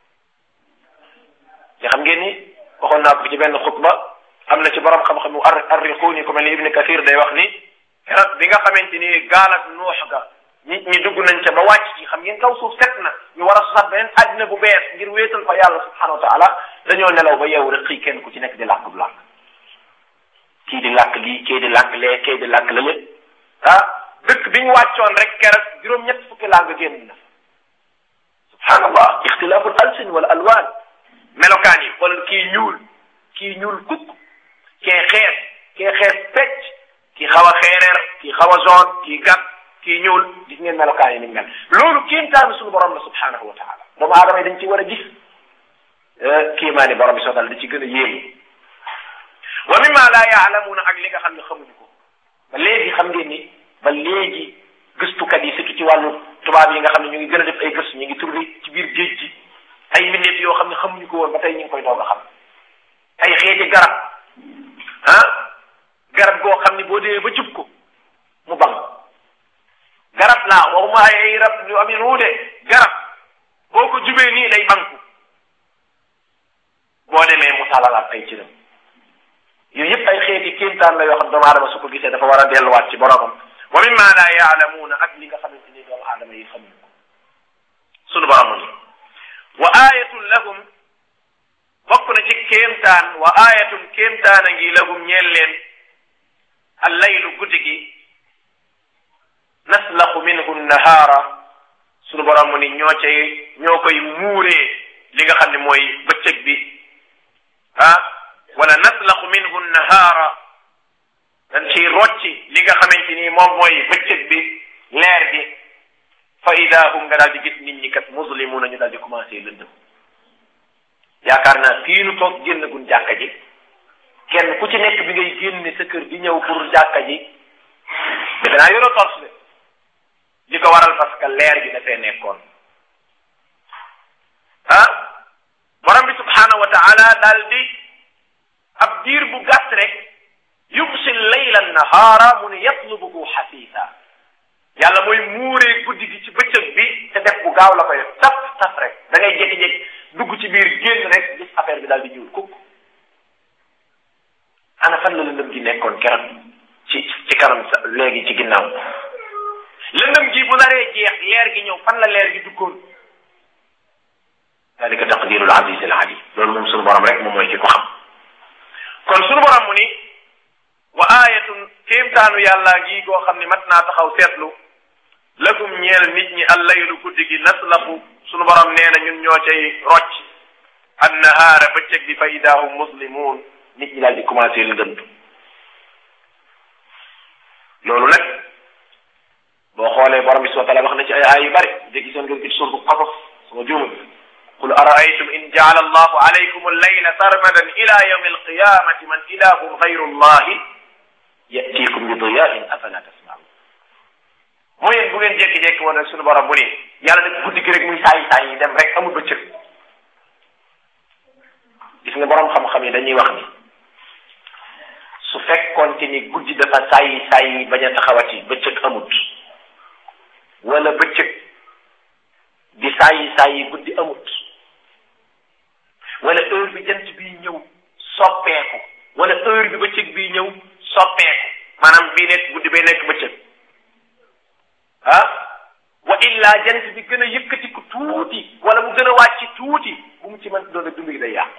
te xam ngeen ni waxoon naa ko ci benn xutba am na ci borom xam-xamu ar arriquuni ku mel ni Ibn Kathir day wax ni keroog bi nga xamante ni gaal ak nuux ga nit ñi dugg nañ ca ba wàcc ci xam ngeen kaw suuf set na ñu war a sosat beneen àddina bu bees ngir wéetal fa yàlla subhanahu wa taala dañoo nelaw ba yeewu rek xëy kenn ku ci nekk di làkk bu làkk kii di làkk lii kii di làkk lee kii di làkk lële ah dëkk bi ñu wàccoon rek keroog juróom-ñett fukki làng génn na subhanallah ixtilaaful alsin wala alwaan melokaan yi wala kii ñuul kii ñuul kukk kee xees kee xees pecc kii xaw a xeereer kii xaw a zone kii gàtt kii ñuul gis ngeen melokaan yi ni mel loolu kéemtaanu suñu borom la subhanahu wa taala doomu aadama yi dañ ci war a gis kéemaani borom bi sotal da ci gën a yéemu wa mimma la yaalamuuna ak li nga xam ne xamuñu ko ba léegi xam ngeen ni ba léegi gëstukat yi surtout ci wàllu tubaab yi nga xam ne ñu ngi gën a def ay gëstu ñu ngi trouvé ci biir géej gi ay mbindeef yoo xam ne xamuñu ko woon ba tey ñu ngi koy doog a xam ay xeeti garab ah garab goo xam ne boo dee ba jub ko mu bang garab laa waxuma ay rab yu am ruude garab boo ko jubee nii day banku boo demee mu talalaat ay cëram yooyu yëpp ay xeeti kéemtaan la yoo xam doomu aadama su ko gisee dafa war a delluwaat ci boromam wa mimma la yaalamuuna ak li nga xamante ni doomu aadama yi xamuñu ko sunu borom ni wa ayatun lahum bokk na ci kéemtaan wa ayatun kéemtaan a ngi lahum ñeel leen al laylu guddi gi naslaxu minhu nahaara sunu borom mu ni ñoo cay ñoo koy muuree li nga xam ne mooy bëccëg bi ah wala naslaxu minhu nahaara dañ ciy rocci li nga xamante ni moom mooy bëccëg bi leer bi fa ida hum nga daal di gis nit ñi kat muslimuuna ñu daal di commencé lëndëm yaakaar naa fii nu toog génn gun jàkka ji kenn ku ci nekk bi ngay génne sa kër di ñëw pour jàkka ji defe naa yoroo tors de li ko waral parce que leer gi dafay nekkoon ah borom bi subhanahu wa taala daal di ab diir bu gàtt rek yubsi layla nahaara mu ne yatlubuhu xasiisa yàlla mooy muuree guddi gi ci bëccëg bi te def bu gaaw la koy def taf taf rek da ngay jékki-jékki dugg ci biir génn rek gis affaire bi daal di ñuul kukk ana fan la lëndëm gi nekkoon keroog ci ci kanam léegi ci ginnaaw lëndëm gi bu naree jeex leer gi ñëw fan la leer gi duggoon dalika taqdirul aziz al alim loolu moom sunu borom rek moom mooy ki ko xam kon sunu borom mu ni wa ayatun kéemtaanu yàlla gi goo xam ni mat naa taxaw seetlu lakum ñeel nit ñi al laylu guddi gi naslaxu sunu borom nee na ñun ñoo cay rocc an nahaara bëccëg bi fa idahum muslimun nit ñi daal di commencé lëndëm loolu nag boo xoolee borom bi subhanahu wa taala wax na ci ay aay yu bari dégg gisoon ngeen ko ci suur bu Qasas sama juumul qul araaytum in jaala allahu alaykum allayla sarmadan ila yawmi alqiyamati man ilahun gayru allahi yatikum bi diyain afala tasmaun mooy yéen bu ngeen jékki-jékki woon rek suñu borom bu ni yàlla def guddi gi rek muy saayi saayi yi dem rek amul bëccëg gis nga borom xam-xam yi dañuy wax ni su fekkoonte ni guddi dafa saayi saayi bañ a taxawati bëccëg amut wala bëccëg di saayi saayi guddi amut wala heure bi jant bi ñëw soppeeku wala heure bi bëccëg bi ñëw soppeeku maanaam bii nekk guddi bay nekk bëccëg ah wa illa jant bi gën a yëkkatiku tuuti wala mu gën a wàcc tuuti bu mu ci mën doon a dund gi day yàqu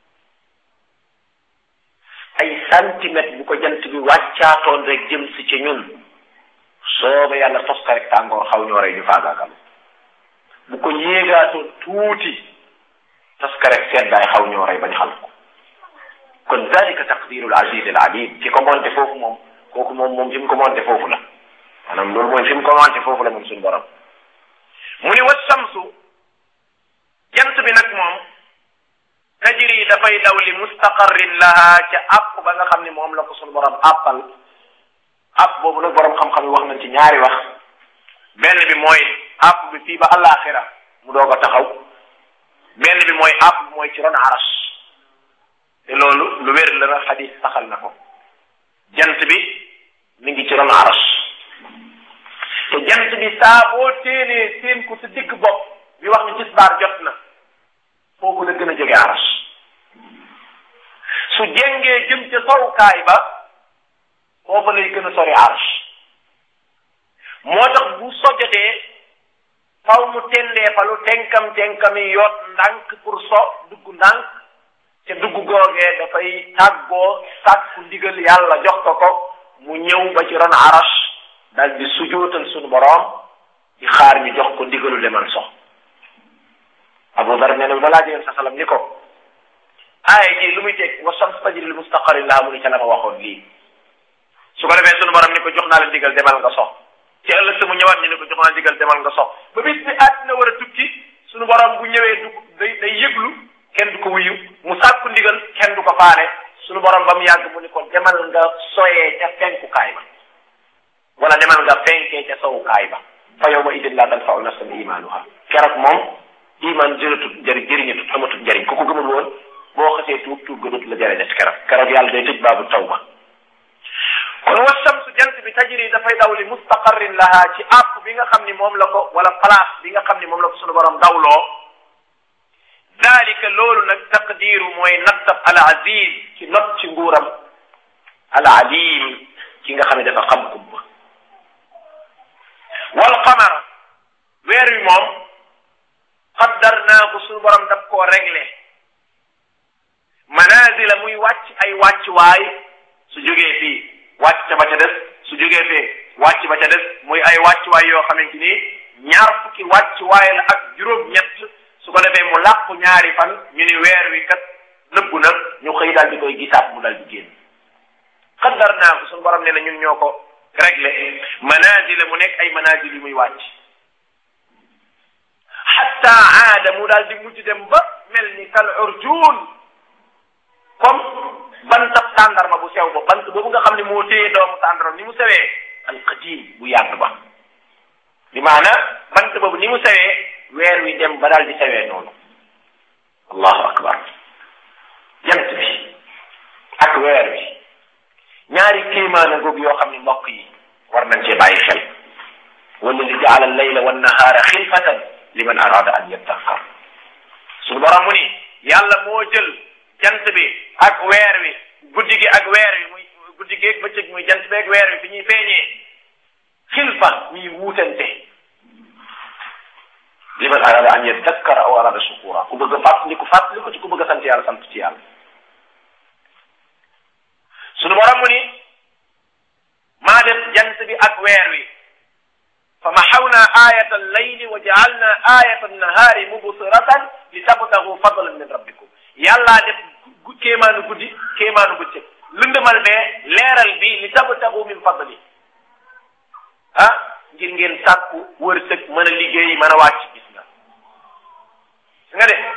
ay centimètre bu ko jant bi wàccaatoon rek jëm si ci ñun sooba yàlla tos ka rek tàngoor xaw ñoo rey ñu faagaagal bu ko yéegaatoon tuuti tos ka rek seddaay xaw ñoo rey bañ xal ko kon dalika taqdirul aziz al alim ki ko monté foofu moom kooku moom moom fi mu ko monté foofu la maanaam loolu mooy fi mu ko monté foofu la moom suñu borom mu ni wa samsu jant bi nag moom tajri dafay daw li mustaqarrin laha ca àpp ba nga xam ne moom la ko suñu borom àppal àpp boobu nag borom xam-xam yi wax nañ ci ñaari wax benn bi mooy àpp bi fii ba àllaaxira mu doog a taxaw benn bi mooy àpp bi mooy ci ron aras te loolu lu wér la na xadis saxal na ko jant bi mi ngi ci ron aras te jant bi saa boo téenee seen ko sa digg bopp bi wax ni tisbaar jot na foofu la gën a jege aras su jengee jëm ca sowukaay ba foofu lay gën a sori aras moo tax bu sojotee faw mu tendee fa lu tenkam tenkami yoot ndànk pour so dugg ndànk te dugg googee dafay tàggoo sàkku ndigal yàlla jox ko ko mu ñëw ba ci ron aras dal di sujootal sunu boroom di xaar ñu jox ko ndigalu demal sox Abu Dar nee na ba laaj yéen sa salam ni ko aaya ji lu muy teg wa shams tajri li mustaqarrin laha mu ni ca la ma waxoon lii su ko defee sunu borom ni ko jox naa la ndigal demal nga sox ci ëllëg sa mu ñëwaat ñu ni ko jox naa ndigal demal nga sox ba bis bi àddina war a tukki sunu borom bu ñëwee du day day yëglu kenn du ko wuyu mu sàkku ndigal kenn du ko faale sunu borom ba mu yàgg mu ni ko demal nga soyee ca fenkukaay ba wala demal nga fenkee ca sowukaay ba fa yawma idin laa tanfa'u nafsan imaanuha keroog moom iman jëratut jëri jëriñatut amatut njëriñ ku ko gëmul woon boo xasee tuub tuub gënut la jëriñat keroog keroog yàlla day tëj baabu tawba kon wa shamsu jant bi tajri dafay daw li mustaqarrin laha ci àpp bi nga xam ni moom la ko wala place bi nga xam ni moom la ko sunu borom dawloo dalika loolu nag taqdiru mooy nattab al aziz ci not ci nguuram al alim ki nga xam ne dafa xam kumba wal qamar weer wi moom qaddarnaahu sunu borom daf koo réglé manazila muy wàcc ay wàccuwaay su jógee fii wàcc ca ba ca des su jógee fee wàcc ba ca des muy ay wàccuwaay yoo xamante ni ñaar fukki wàccuwaay la ak juróom-ñett su ko defee mu làqu ñaari fan ñu ni weer wi kat nëbbu na ñu xëy daal di koy gisaat mu daal di génn qaddarnaahu sunu borom nee na ñun ñoo ko réglé manazila mu nekk ay manazil yu muy wàcc hatta aada mu daal di mujj dem ba mel ni kal urjun comme bantab tàndarma bu sew ba bant boobu nga xam ne moo téye doomu tàndarma ni mu sewee alqadim bu yàgg ba bi maana bant boobu ni mu sewee weer wi dem ba daal di sewee noonu allahu akbar jant bi ak weer wi ñaari kéemaana googu yoo xam ne mbokk yi war nañ cee bàyyi xel wala li jaala al-layla wan-nahaara xilfatan liman arada an yattaqa suñu borom mu ni yàlla moo jël jant bi ak weer wi guddi gi ak weer wi muy guddi gi ak bëccëg muy jant bi ak weer wi fi ñuy feeñee xilfa ñuy wuutante liman arada an yattakkara aw arada shukura ku bëgg a fàttaliku fàttaliku ci ku bëgg a sant yàlla sant ci yàlla suñu borom mu ni maa def jant bi ak weer wi fa maxawna ayata allayli wa jaalna ayata annahaari mubsiratan li tabtagu fadlan min rabbikum yàllaa def kéemaanu guddi kéemaanu bëccëg lëndëmal bee leeral bi li tabtagu min fadli ah ngir ngeen sàkku wërsëg mën a liggéey mën a wàcc gis nga nga de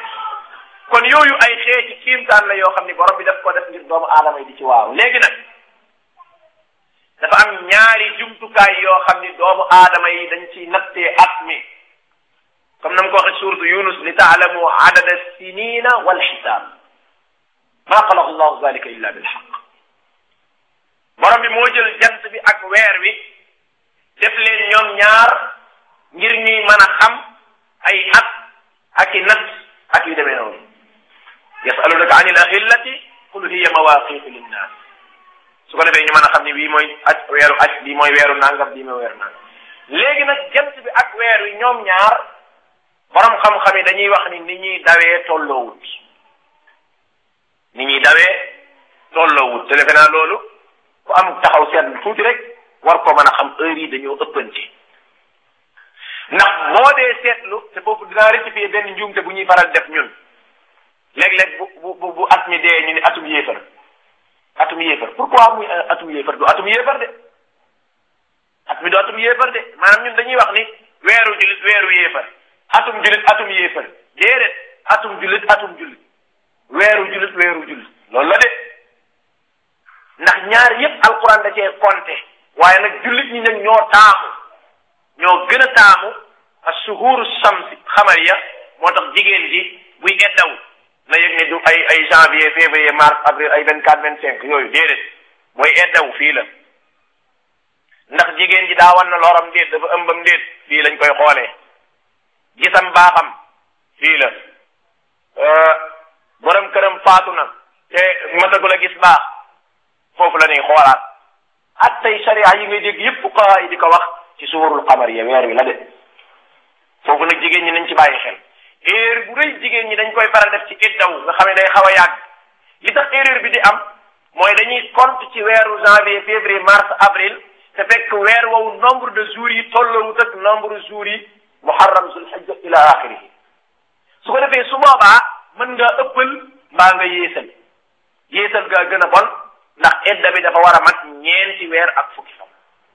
yooyu ay xeeti kiimtaan la yoo xam ni borom bi daf ko def ngir doomu aadama yi di ci waaw. léegi nag dafa am ñaari jumtukaay yoo xam ni doomu aadama yi dañ ciy nattee at mi comme na mu ko waxee suuratu Yunus li taalamu adada sinina wal xisaab ma xalaqa allahu zalika illa bil xaq. borom bi moo jël jant bi ak weer wi def leen ñoom ñaar ngir ñuy mën a xam ay at ak i natt ak yu demee noonu. yasalunaka an il ahillati qul hiya mawaqitu linnaas su ko defee ñu mën a xam ni bii mooy aj weeru aj bii mooy weeru nangam bii mooy weeru nangam. léegi nag jant bi ak weer wi ñoom ñaar borom xam-xam yi dañuy wax ni ni ñuy dawee tolloowut ni ñuy dawee tolloowut te defe naa loolu ku am taxaw seetlu tuuti rek war ko mën a xam heure yi dañoo ëppante ndax moo dee seetlu te foofu dinaa rectifier benn njuumte bu ñuy faral def ñun léeg-léeg bu bu bu at mi dee ñu ne atum yéefar atum yéefar pourquoi muy atum yéefar du atum yéefar de at mi du atum yéefar de maanaam ñun dañuy wax ni weeru jullit weeru yéefar atum jullit atum yéefar déedéet atum jullit atum jullit weeru jullit weeru jullit loolu la de ndax ñaar yépp alquran da cee compté waaye nag jullit ñi nag ñoo taamu ñoo gën a taamu as-suhuru shamsi xamariya moo tax jigéen ji buy eddaw na yëg ne du ay ay janvier février mars avril ay vingt quatre vingt cinq yooyu déedéet mooy eddaw fii la ndax jigéen ji daa wan na loram déet dafa ëmbam déet fii lañ koy xoolee gisam baaxam fii la borom këram faatu na te matagul a gis baax foofu la ñuy xoolaat at tey sharia yi ngay dégg yëpp fuqaha yi di ko wax ci suhurul qamariya weer wi la de foofu nag jigéen ñi nañ ci bàyyi xel erreur bu rëy jigéen ñi dañ koy faral def ci iddaw nga xam ne day xaw a yàgg li tax erreur bi di am mooy dañuy compte ci weeru janvier février mars avril te fekk weer woowu nombre de jours yi tolloowut ak nombre de jours yi muharram zulhijja ila axirihi su ko defee su boobaa mën nga ëppal mbaa nga yéesal yéesal gaa gën a bon ndax idda bi dafa war a mat ñeenti weer ak fukki fan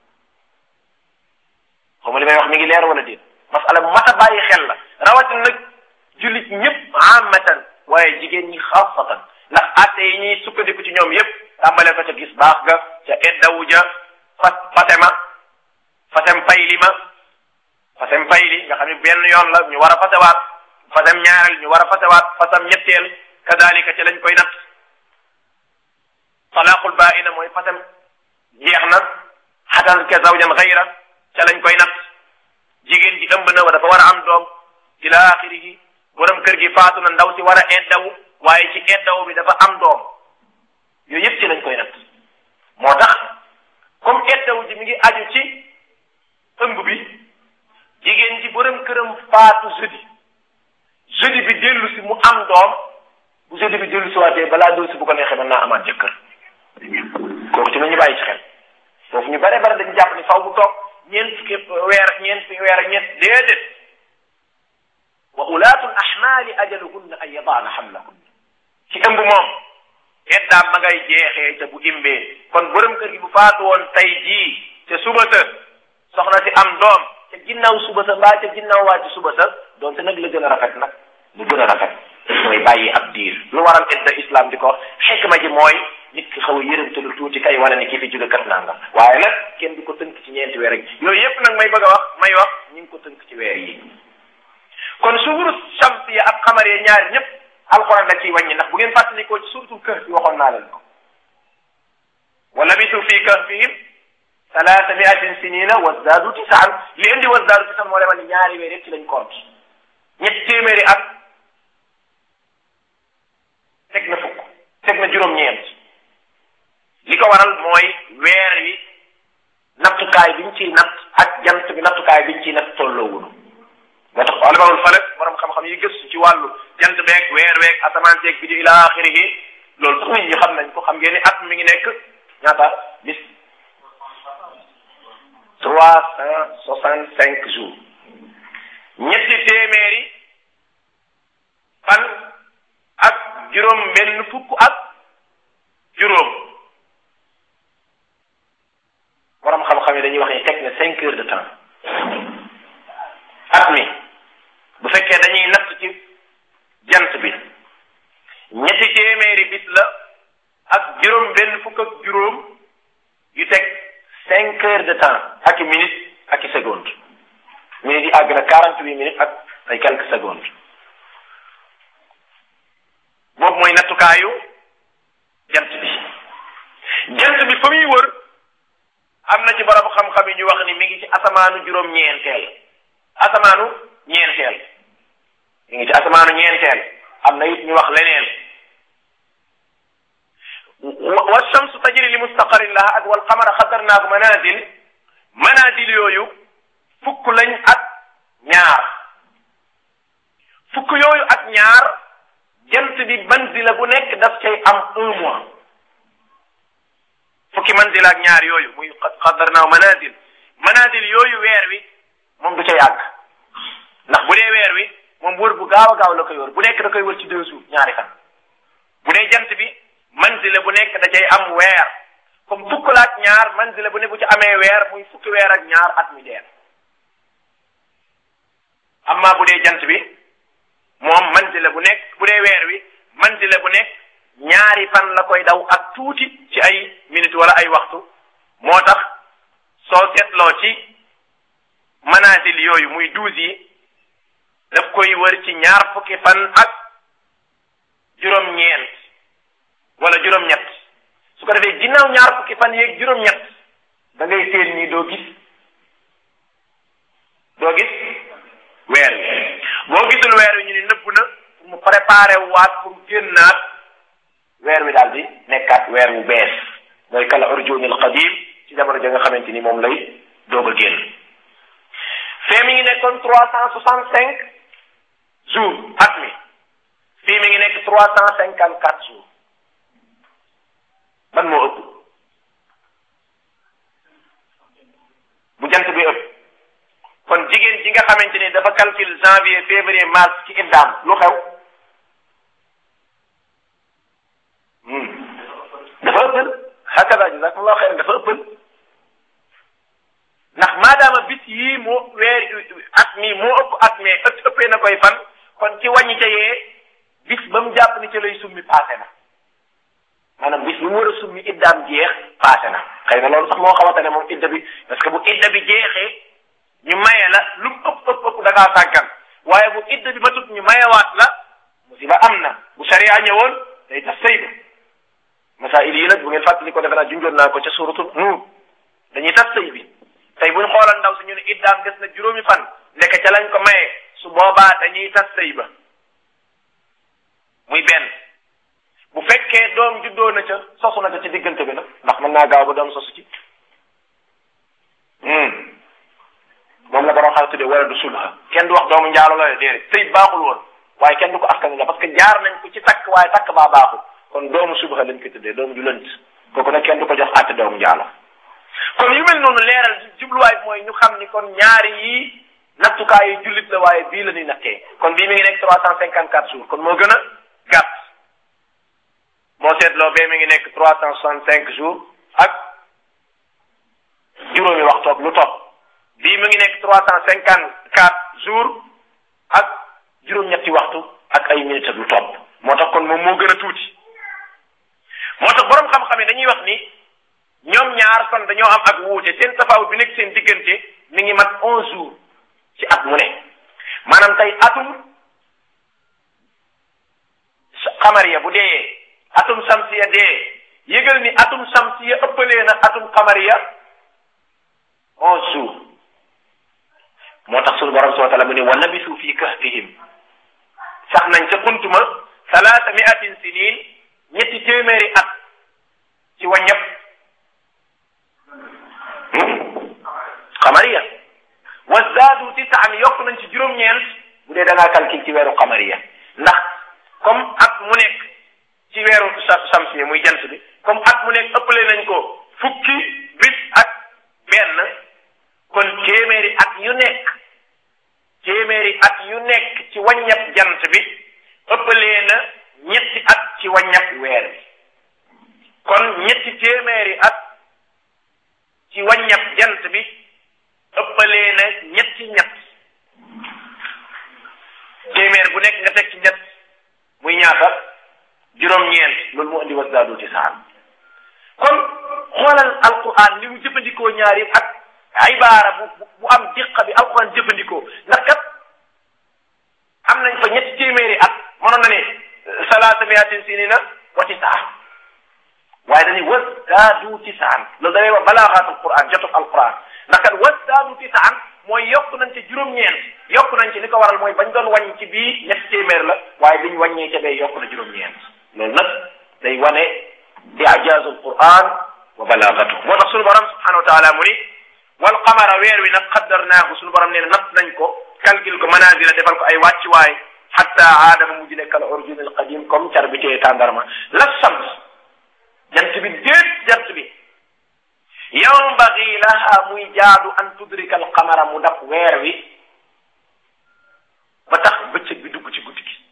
xaw ma li may wax mi ngi leer wala déet masala bu mat a bàyyi xel la rawatina nag jullit ñëpp amatan waaye jigéen ñi xaasatan ndax atte yi ñuy sukkandiku ci ñoom yëpp tàmbale ko ca gis baax ga ca eddawu ja fas fatema fasem payli ma fasem payli nga xam ne benn yoon la ñu war a fasewaat fasem ñaareel ñu war a fasewaat fasem ñetteel kadalika ci lañ koy natt talaqul baina mooy fasem jeex na xatan ke zawjan xayra ca lañ koy natt jigéen ji ëmb na wa dafa war a am doom ila axirihi borom kër gi faatu na ndaw si war a eddawu waaye ci eddawu bi dafa am doom yooyu yëpp ci lañ koy natt moo tax comme eddawu ji mi ngi aju ci ëmb bi jigéen ji borom këram faatu jeudi jeudi bi dellu si mu am doom bu jeudi bi dellu si waatee balaa dellu si bu ko neexee mën naa amaat jëkkër kooku ci la ñu bàyyi ci xel foofu ñu bare bare dañu jàpp ni faw bu toog ñeent fukki weer ak ñeent fukki weer ak ñeent déedéet wa ulaatul ahmaali ajaluhunna an yadaana hamlahunna ci ëmb moom eddaam ma ngay jeexee te bu imbee kon borom kër gi bu faatu woon tey jii te suba sa soxna si am doom te ginnaaw suba sa mbaa te ginnaaw waa ci suba sa doonte nag la gën a rafet nag lu gën a rafet mooy bàyyi ab diir lu waral edda islam di ko xikma ji mooy nit ki xaw a yërëmtalu tuuti kay wane ne kii fi jóge kat nangam waaye nag kenn du ko tënk ci ñeenti weer ak yooyu yëpp nag may bëgg a wax may wax ñu ngi ko tënk ci weer yi kon suhuru shamsi ak xamar yi ñaari ñëpp alquran da ciy wàññi ndax bu ngeen fàttalikoo ci suratul kahf waxoon naa leen ko wa labisu fi kahfihim salaasa miatin sinina wasdaadu tisaan li indi wasdaadu tisaan moo leen ni ñaari weer yëpp ci lañ compte ñett téeméeri at teg na fukk teg na juróom-ñeent li ko waral mooy weer wi nattukaay biñ ciy natt ak jant bi nattukaay biñ ciy natt tolloowul moo tax ulamaul falak borom xam-xam yi gëstu ci wàllu jant beeg weer weeg asamaan seeg bi di ila axirihi loolu sax nit ñi xam nañ ko xam ngeen ni at mi ngi nekk ñaata bis trois cent soixante cinq jours ñetti téeméeri fan ak juróom benn fukk ak juróom borom xam-xam yi dañuy wax ni teg na cinq heures de temps at mi bu fekkee dañuy natt ci jant bi ñetti téeméeri bis la ak juróom benn fukk ak juróom yu teg cinq heures de temps ak i minutes ak i secondes minutes yi àgg na quarante huit minutes ak ay quelques secondes boobu mooy nattukaayu jant bi jant bi fa muy wër am na ci borom xam-xam yi ñu wax ni mi ngi ci asamaanu juróom-ñeenteel asamaanu ñeenteel mi ngi ci asamaanu ñeenteel am na it ñu wax leneen wa shamsu tajri li mustaqarrin laha ak wal qamara xaddarnaahu manazil manazil yooyu fukk lañ ak ñaar fukk yooyu ak ñaar jant bi manzila bu nekk daf cay am un mois fukki manzila ak ñaar yooyu muy xaddarnaahu manazil manazil yooyu weer wi moom du ca yàgg ndax bu dee weer wi moom wër bu gaaw a gaaw la koy wër bu nekk da koy wër ci deux jours ñaari fan bu dee jant bi manzila bu nekk da cay am weer comme fukk la ak ñaar manzila bu ne bu ci amee weer muy fukki weer ak ñaar at mi deen amma bu dee jant bi moom manzila bu nekk bu dee weer wi manzila bu nekk ñaari fan la koy daw ak tuuti ci ay minutes wala ay waxtu moo tax soo seetloo ci manazil yooyu muy douze yi daf koy wër ci ñaar fukki fan ak juróom-ñeent wala juróom-ñett su ko defee ginnaaw ñaar fukki fan yeeg juróom-ñett da ngay seen nii doo gis doo gis weer wi boo gisul weer wi ñu ni nëbb na pour mu préparé waat pour génnaat weer wi daal di nekkaat weer wu bees mooy kala urjuunil qadim ci jamono ja nga xamante ni moom lay doog a génn fee mi ngi nekkoon trois cent soixante cinq jours at mi fii mi ngi nekk trois cent cinquante quatre jours ban moo ëpp bu jant bi ëpp kon jigéen ji nga xamante ni dafa calcul janvier février mars ci iddaam lu xew dafa ëppal hakada jazakumullahu xeyran dafa ëppal ndax maadaama bis yii moo weer at mi moo ëpp at mi ëpp ëppee na koy fan kon ci wàññi ca yee bis ba mu jàpp ni ca lay summi passé na maanaam bis bi mu war a summi iddaam jeex passé na xëy na loolu sax moo xamante ne moom idda bi parce que bu idda bi jeexee ñu maye la lu mu ëpp ëpp ëpp da ngaa sàggan waaye bu idda bi matut ñu mayewaat la musiba am na bu sariya ñëwoon day tas sëy ba masail yi nag bu ngeen fàttali ko defe naa junjoon naa ko ca suratul nuur dañuy tas sëy bi tey buñ xoolal ndaw si ñu ne iddaam des na juróomi fan nekk ca lañ ko maye su boobaa dañuy tas sëy ba muy benn bu fekkee doom juddoo na ca sosu na ca ci diggante bi nag ndax mën naa gaaw ba doom sosu ci moom la borom xam tuddee wala du sulha kenn du wax doomu njaalo la déedéet sëy baaxul woon waaye kenn du ko askan la parce que jaar nañ ko ci takk waaye takk baa baaxul kon doomu subha lañ ko tuddee doomu ju lënt kooku nag kenn du ko jox àtte doomu njaalo kon yu mel noonu leeral jubluwaay bi mooy ñu xam ni kon ñaari yii nattukaay yi jullit la waaye bii la ñuy nattee kon bii mi ngi nekk trois cent cinquante quatre jours kon moo gën a gàtt boo seetloo bee mi ngi nekk trois cent soixante cinq jours ak juróomi waxtu ak lu topp bii mi ngi nekk trois cent cinquante quatre jours ak juróom-ñetti waxtu ak ay minutes ak lu topp moo tax kon moom moo gën a tuuti moo tax borom xam-xam yi dañuy wax ni ñoom ñaar kon dañoo am ak wuute seen tafawut bi nekk seen diggante mi ngi mat onze jours ci at mu ne maanaam tey atum xamariya bu dee atum samsiya dee yëgal ni atum samsiya ëppalee na atum xamariya onze jours moo tax sunu borom subhanahu wa taala mu ne wa labisu fi kahfihim sax nañ ca xuntuma salaasa miatin sinin ñetti téeméeri at ci wàññëpp xamariya wa zaadu tisaan yokk nañ ci juróom-ñeent bu dee da ngaa calcul ci weeru xamariya ndax comme at mu nekk ci weeru samsiya muy jant bi comme at mu nekk ëppale nañ ko fukki bis ak benn kon téeméeri at yu nekk téeméeri at yu nekk ci wàññab jant bi ëppalee na ñetti at ci wàññab weer bi kon ñetti téeméeri at ci wàññab jant bi ëppalee na ñetti ñett téeméer bu nekk nga teg ci ñett muy ñaata juróom-ñeent loolu moo indi wasdaadu tisaan kon xoolal alquran li mu jëfandikoo ñaari ak ibaara bu bu am diqa bi alquran jëfandikoo ndax kat am nañ fa ñetti téeméeri at mënoon na ne salaasa miatin sinina wa tisaan waaye dañuy wasdaadu tisaan loolu da ngay wax balaaxaatul quran jotub alquran ndax kat wasdaadu tisaan mooy yokk nañ ci juróom-ñeent yokk nañ ci li ko waral mooy bañ doon wàññi ci bii ñetti téeméer la waaye biñ wàññee ca bee yokk na juróom-ñeent loolu nag day wane i'jaazul quran wa balaagatu moo tax sunu borom subhanahu wa taala mu ni wal qamara weer wi nag qaddarnaahu sunu borom nee na natt nañ ko calcul ko manazila defal ko ay wàccuwaay hatta aadama mujj nekk al urjunil qadim comme car bi tee tàndarma la shams jant bi déet jant bi yanbagi laha muy jaadu an tudrika al qamara mu dab weer wi ba tax bëccëg bi dugg ci guddi gi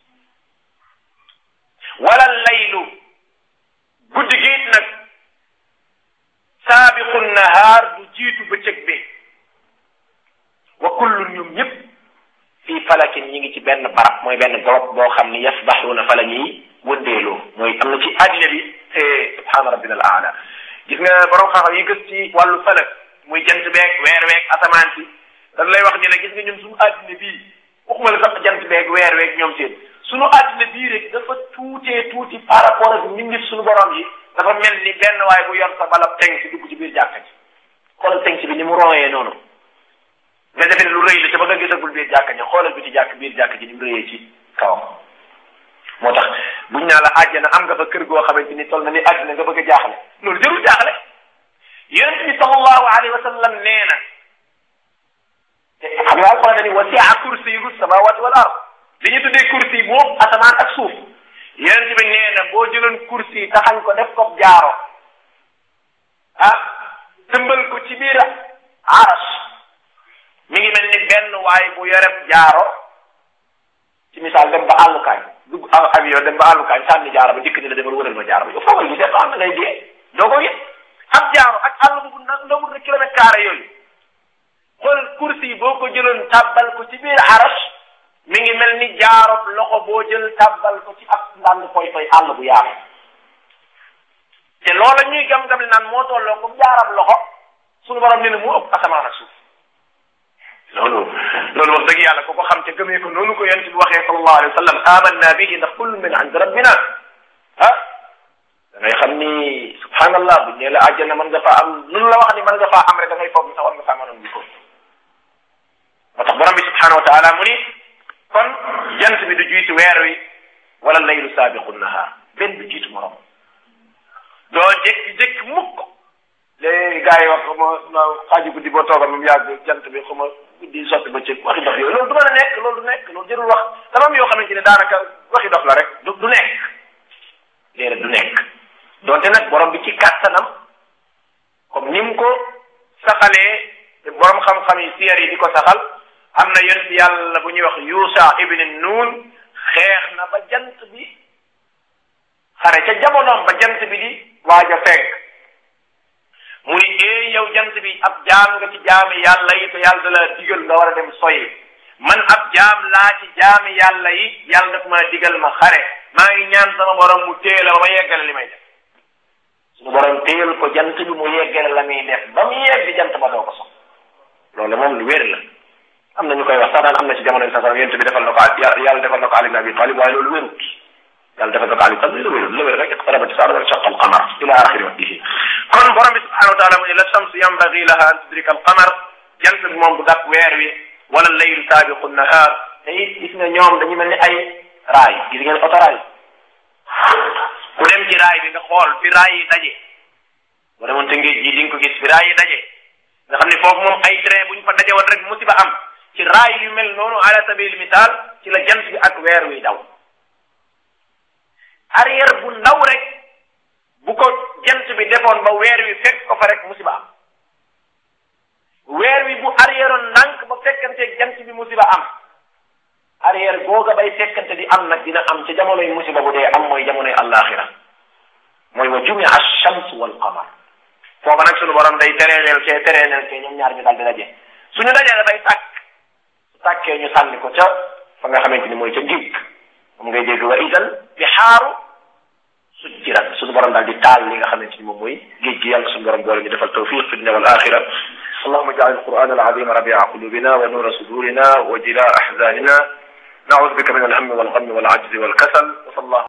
wala laylu guddi gi it nag saabiqu nahaar du jiitu bëccëg bi wa kullun ñoom ñëpp fii falakin ñi ngi ci benn barab mooy benn groupe boo xam ni yasbaxuuna fa la ñuy wëndeeloo mooy am na ci àddina bi te subhaana rabbina al aala gis nga borom xam-xam yi gës ci wàllu falak muy jant beeg weer weeg asamaan si dañ lay wax ni la gis nga ñun suñu àddina bii waxuma la sax jant beeg weer weeg ñoom seen suñu àddina bii rek dafa tuutee tuuti par rapport ak mbindeef suñu borom yi dafa mel ni benn waay bu yor sa balab teng si dugg ci biir jàkka ji xoolal teng si bi ni mu royee noonu nga defe ne lu rëy la te ba nga gisagul biir jàkka ji xoolal bi ci jàkk biir jàkka ji ni mu rëyee ci kawam moo tax buñ naa la àjjana am nga fa kër goo xamante ni toll na ni àddina nga bëgg a jaaxle loolu jarul jaaxle yonent bi sallallahu alayhi wa sallam nee na te xam nga alquran dani wasi'a kursiyuhu samawati wal ard li ñu tuddee kursi moom asamaan ak suuf yonent bi nee na boo jëloon kursi taxañ ko def ko jaaro ah tëmbal ko ci biir arash mi ngi mel ni benn waay bu yoreb jaaro ci misaal dem ba àllukaay dugg avion dem ba àllukaay sànni jaaro ba dikk ni la demal wëral ma jaaro ba yow foogal ñu seet am na ngay dee doo ko yëg ab jaaro ak àll bu ndawul na kilomètre carré yooyu xool kursi boo ko jëloon tàbbal ko ci biir arash mi ngi mel ni jaarop loxo boo jël tàbbal ko ci ab ndànd foy foy àll bu yaatu te loola ñuy gam-gam li naan moo tolloo ko jaarab loxo suñu borom nee na mu ëpp asamaan ak suuf loolu loolu wax dëgg yàlla ko ko xam te gëmee ko noonu ko yonent bi waxee sallallahu alayhi wa sallam amanna bihi ndax kullu min indi rabbina ah da ngay xam ni subhanallah bu ñee la àjjana mën nga faa am nunu la wax ni mën nga faa am rek da ngay foog ni sax war nga faa mënoon ko moo tax borom bi subhanahu wa taala mu ni kon jant bi du jiitu weer wi wala laylu saabiqu nahaar benn du jiitu morom doo jékki-jékki mukk léegi gars yi wax xama xaaju guddi boo toogal moom yàgg jant bi xama guddi sotti ba ci waxi dof yooyu loolu du mën a nekk loolu du nekk loolu jërul wax dama am yoo xamante ne daanaka waxi dof la rek du du nekk léeg du nekk donte nag borom bi ci kàttanam comme ni mu ko saxalee borom xam-xam yi siyar yi di ko saxal am na yonent yàlla bu ñuy wax Yuusa ibn Nuun xeex na ba jant bi xare ca jamonoom ba jant bi di waaj a fekk mu ni ee yow jant bi ab jaam nga ci jaami yàlla yi te yàlla da la digal nga war a dem soyi man ab jaam laa ci jaami yàlla yi yàlla daf ma digal ma xare maa ngi ñaan sama borom mu téye la ba ma yeggale li may def suñu borom téyel ko jant bi mu yeggale la muy def ba mu yegg jant ba doo ko sox loolu moom lu wér la am na ñu koy wax sax daan am na ci jamono yi sax yonent bi defal na ko yàlla defal na ko Ali ibn Abi Talib waaye loolu wérut yàlla defal na ko Ali Talib lu wérut lu wér rek iqtarabati saa'atu wa shaqqa al-qamar ila axiri waqtihi kon borom bi subhanahu wa taala mu ne la shamsu yanbaghi laha an tudrika al-qamar jant bi moom bu dàq weer wi wala laylu saabiqu nahaar te it gis nga ñoom dañu mel ni ay raay gis ngeen autorail ku dem ci raay bi nga xool fi raay yi daje boo demoon te ngeej ji di nga ko gis fi raay yi daje nga xam ne foofu moom ay train bu ñu fa daje woon rek musiba am ci raay yu mel noonu ala sabil misaal ci la jant bi ak weer wi daw arrière bu ndaw rek bu ko jant bi defoon ba weer wi fekk ko fa rek musiba am weer wi bu arrière oon ndànk ba fekkanteeg jant bi musiba am arrière googa bay fekkante di am nag dina am ci jamonoy musiba bu dee am mooy jamonoy àllaaxira mooy wa jumia ash-shams wal qamar foofa nag sunu borom day tereeneel kee tereeneel kee ñoom ñaar ñu daal di daje suñu dajee la day tàkk su tàkkee ñu sànni ko ca fa nga xamante ni mooy ca géej moom ngay dégg wa idal bihaaru sujjirat suñu borom daal di taal li nga xamante ni moom mooy géej gi yàlla suñu borom boole ñu defal tawfiq fi dunya wal axira اللهم اجعل القرآن العظيم ربيع قلوبنا ونور صدورنا وجلاء أحزاننا نعوذ بك من الهم والغم والعجز والكسل وصلى الله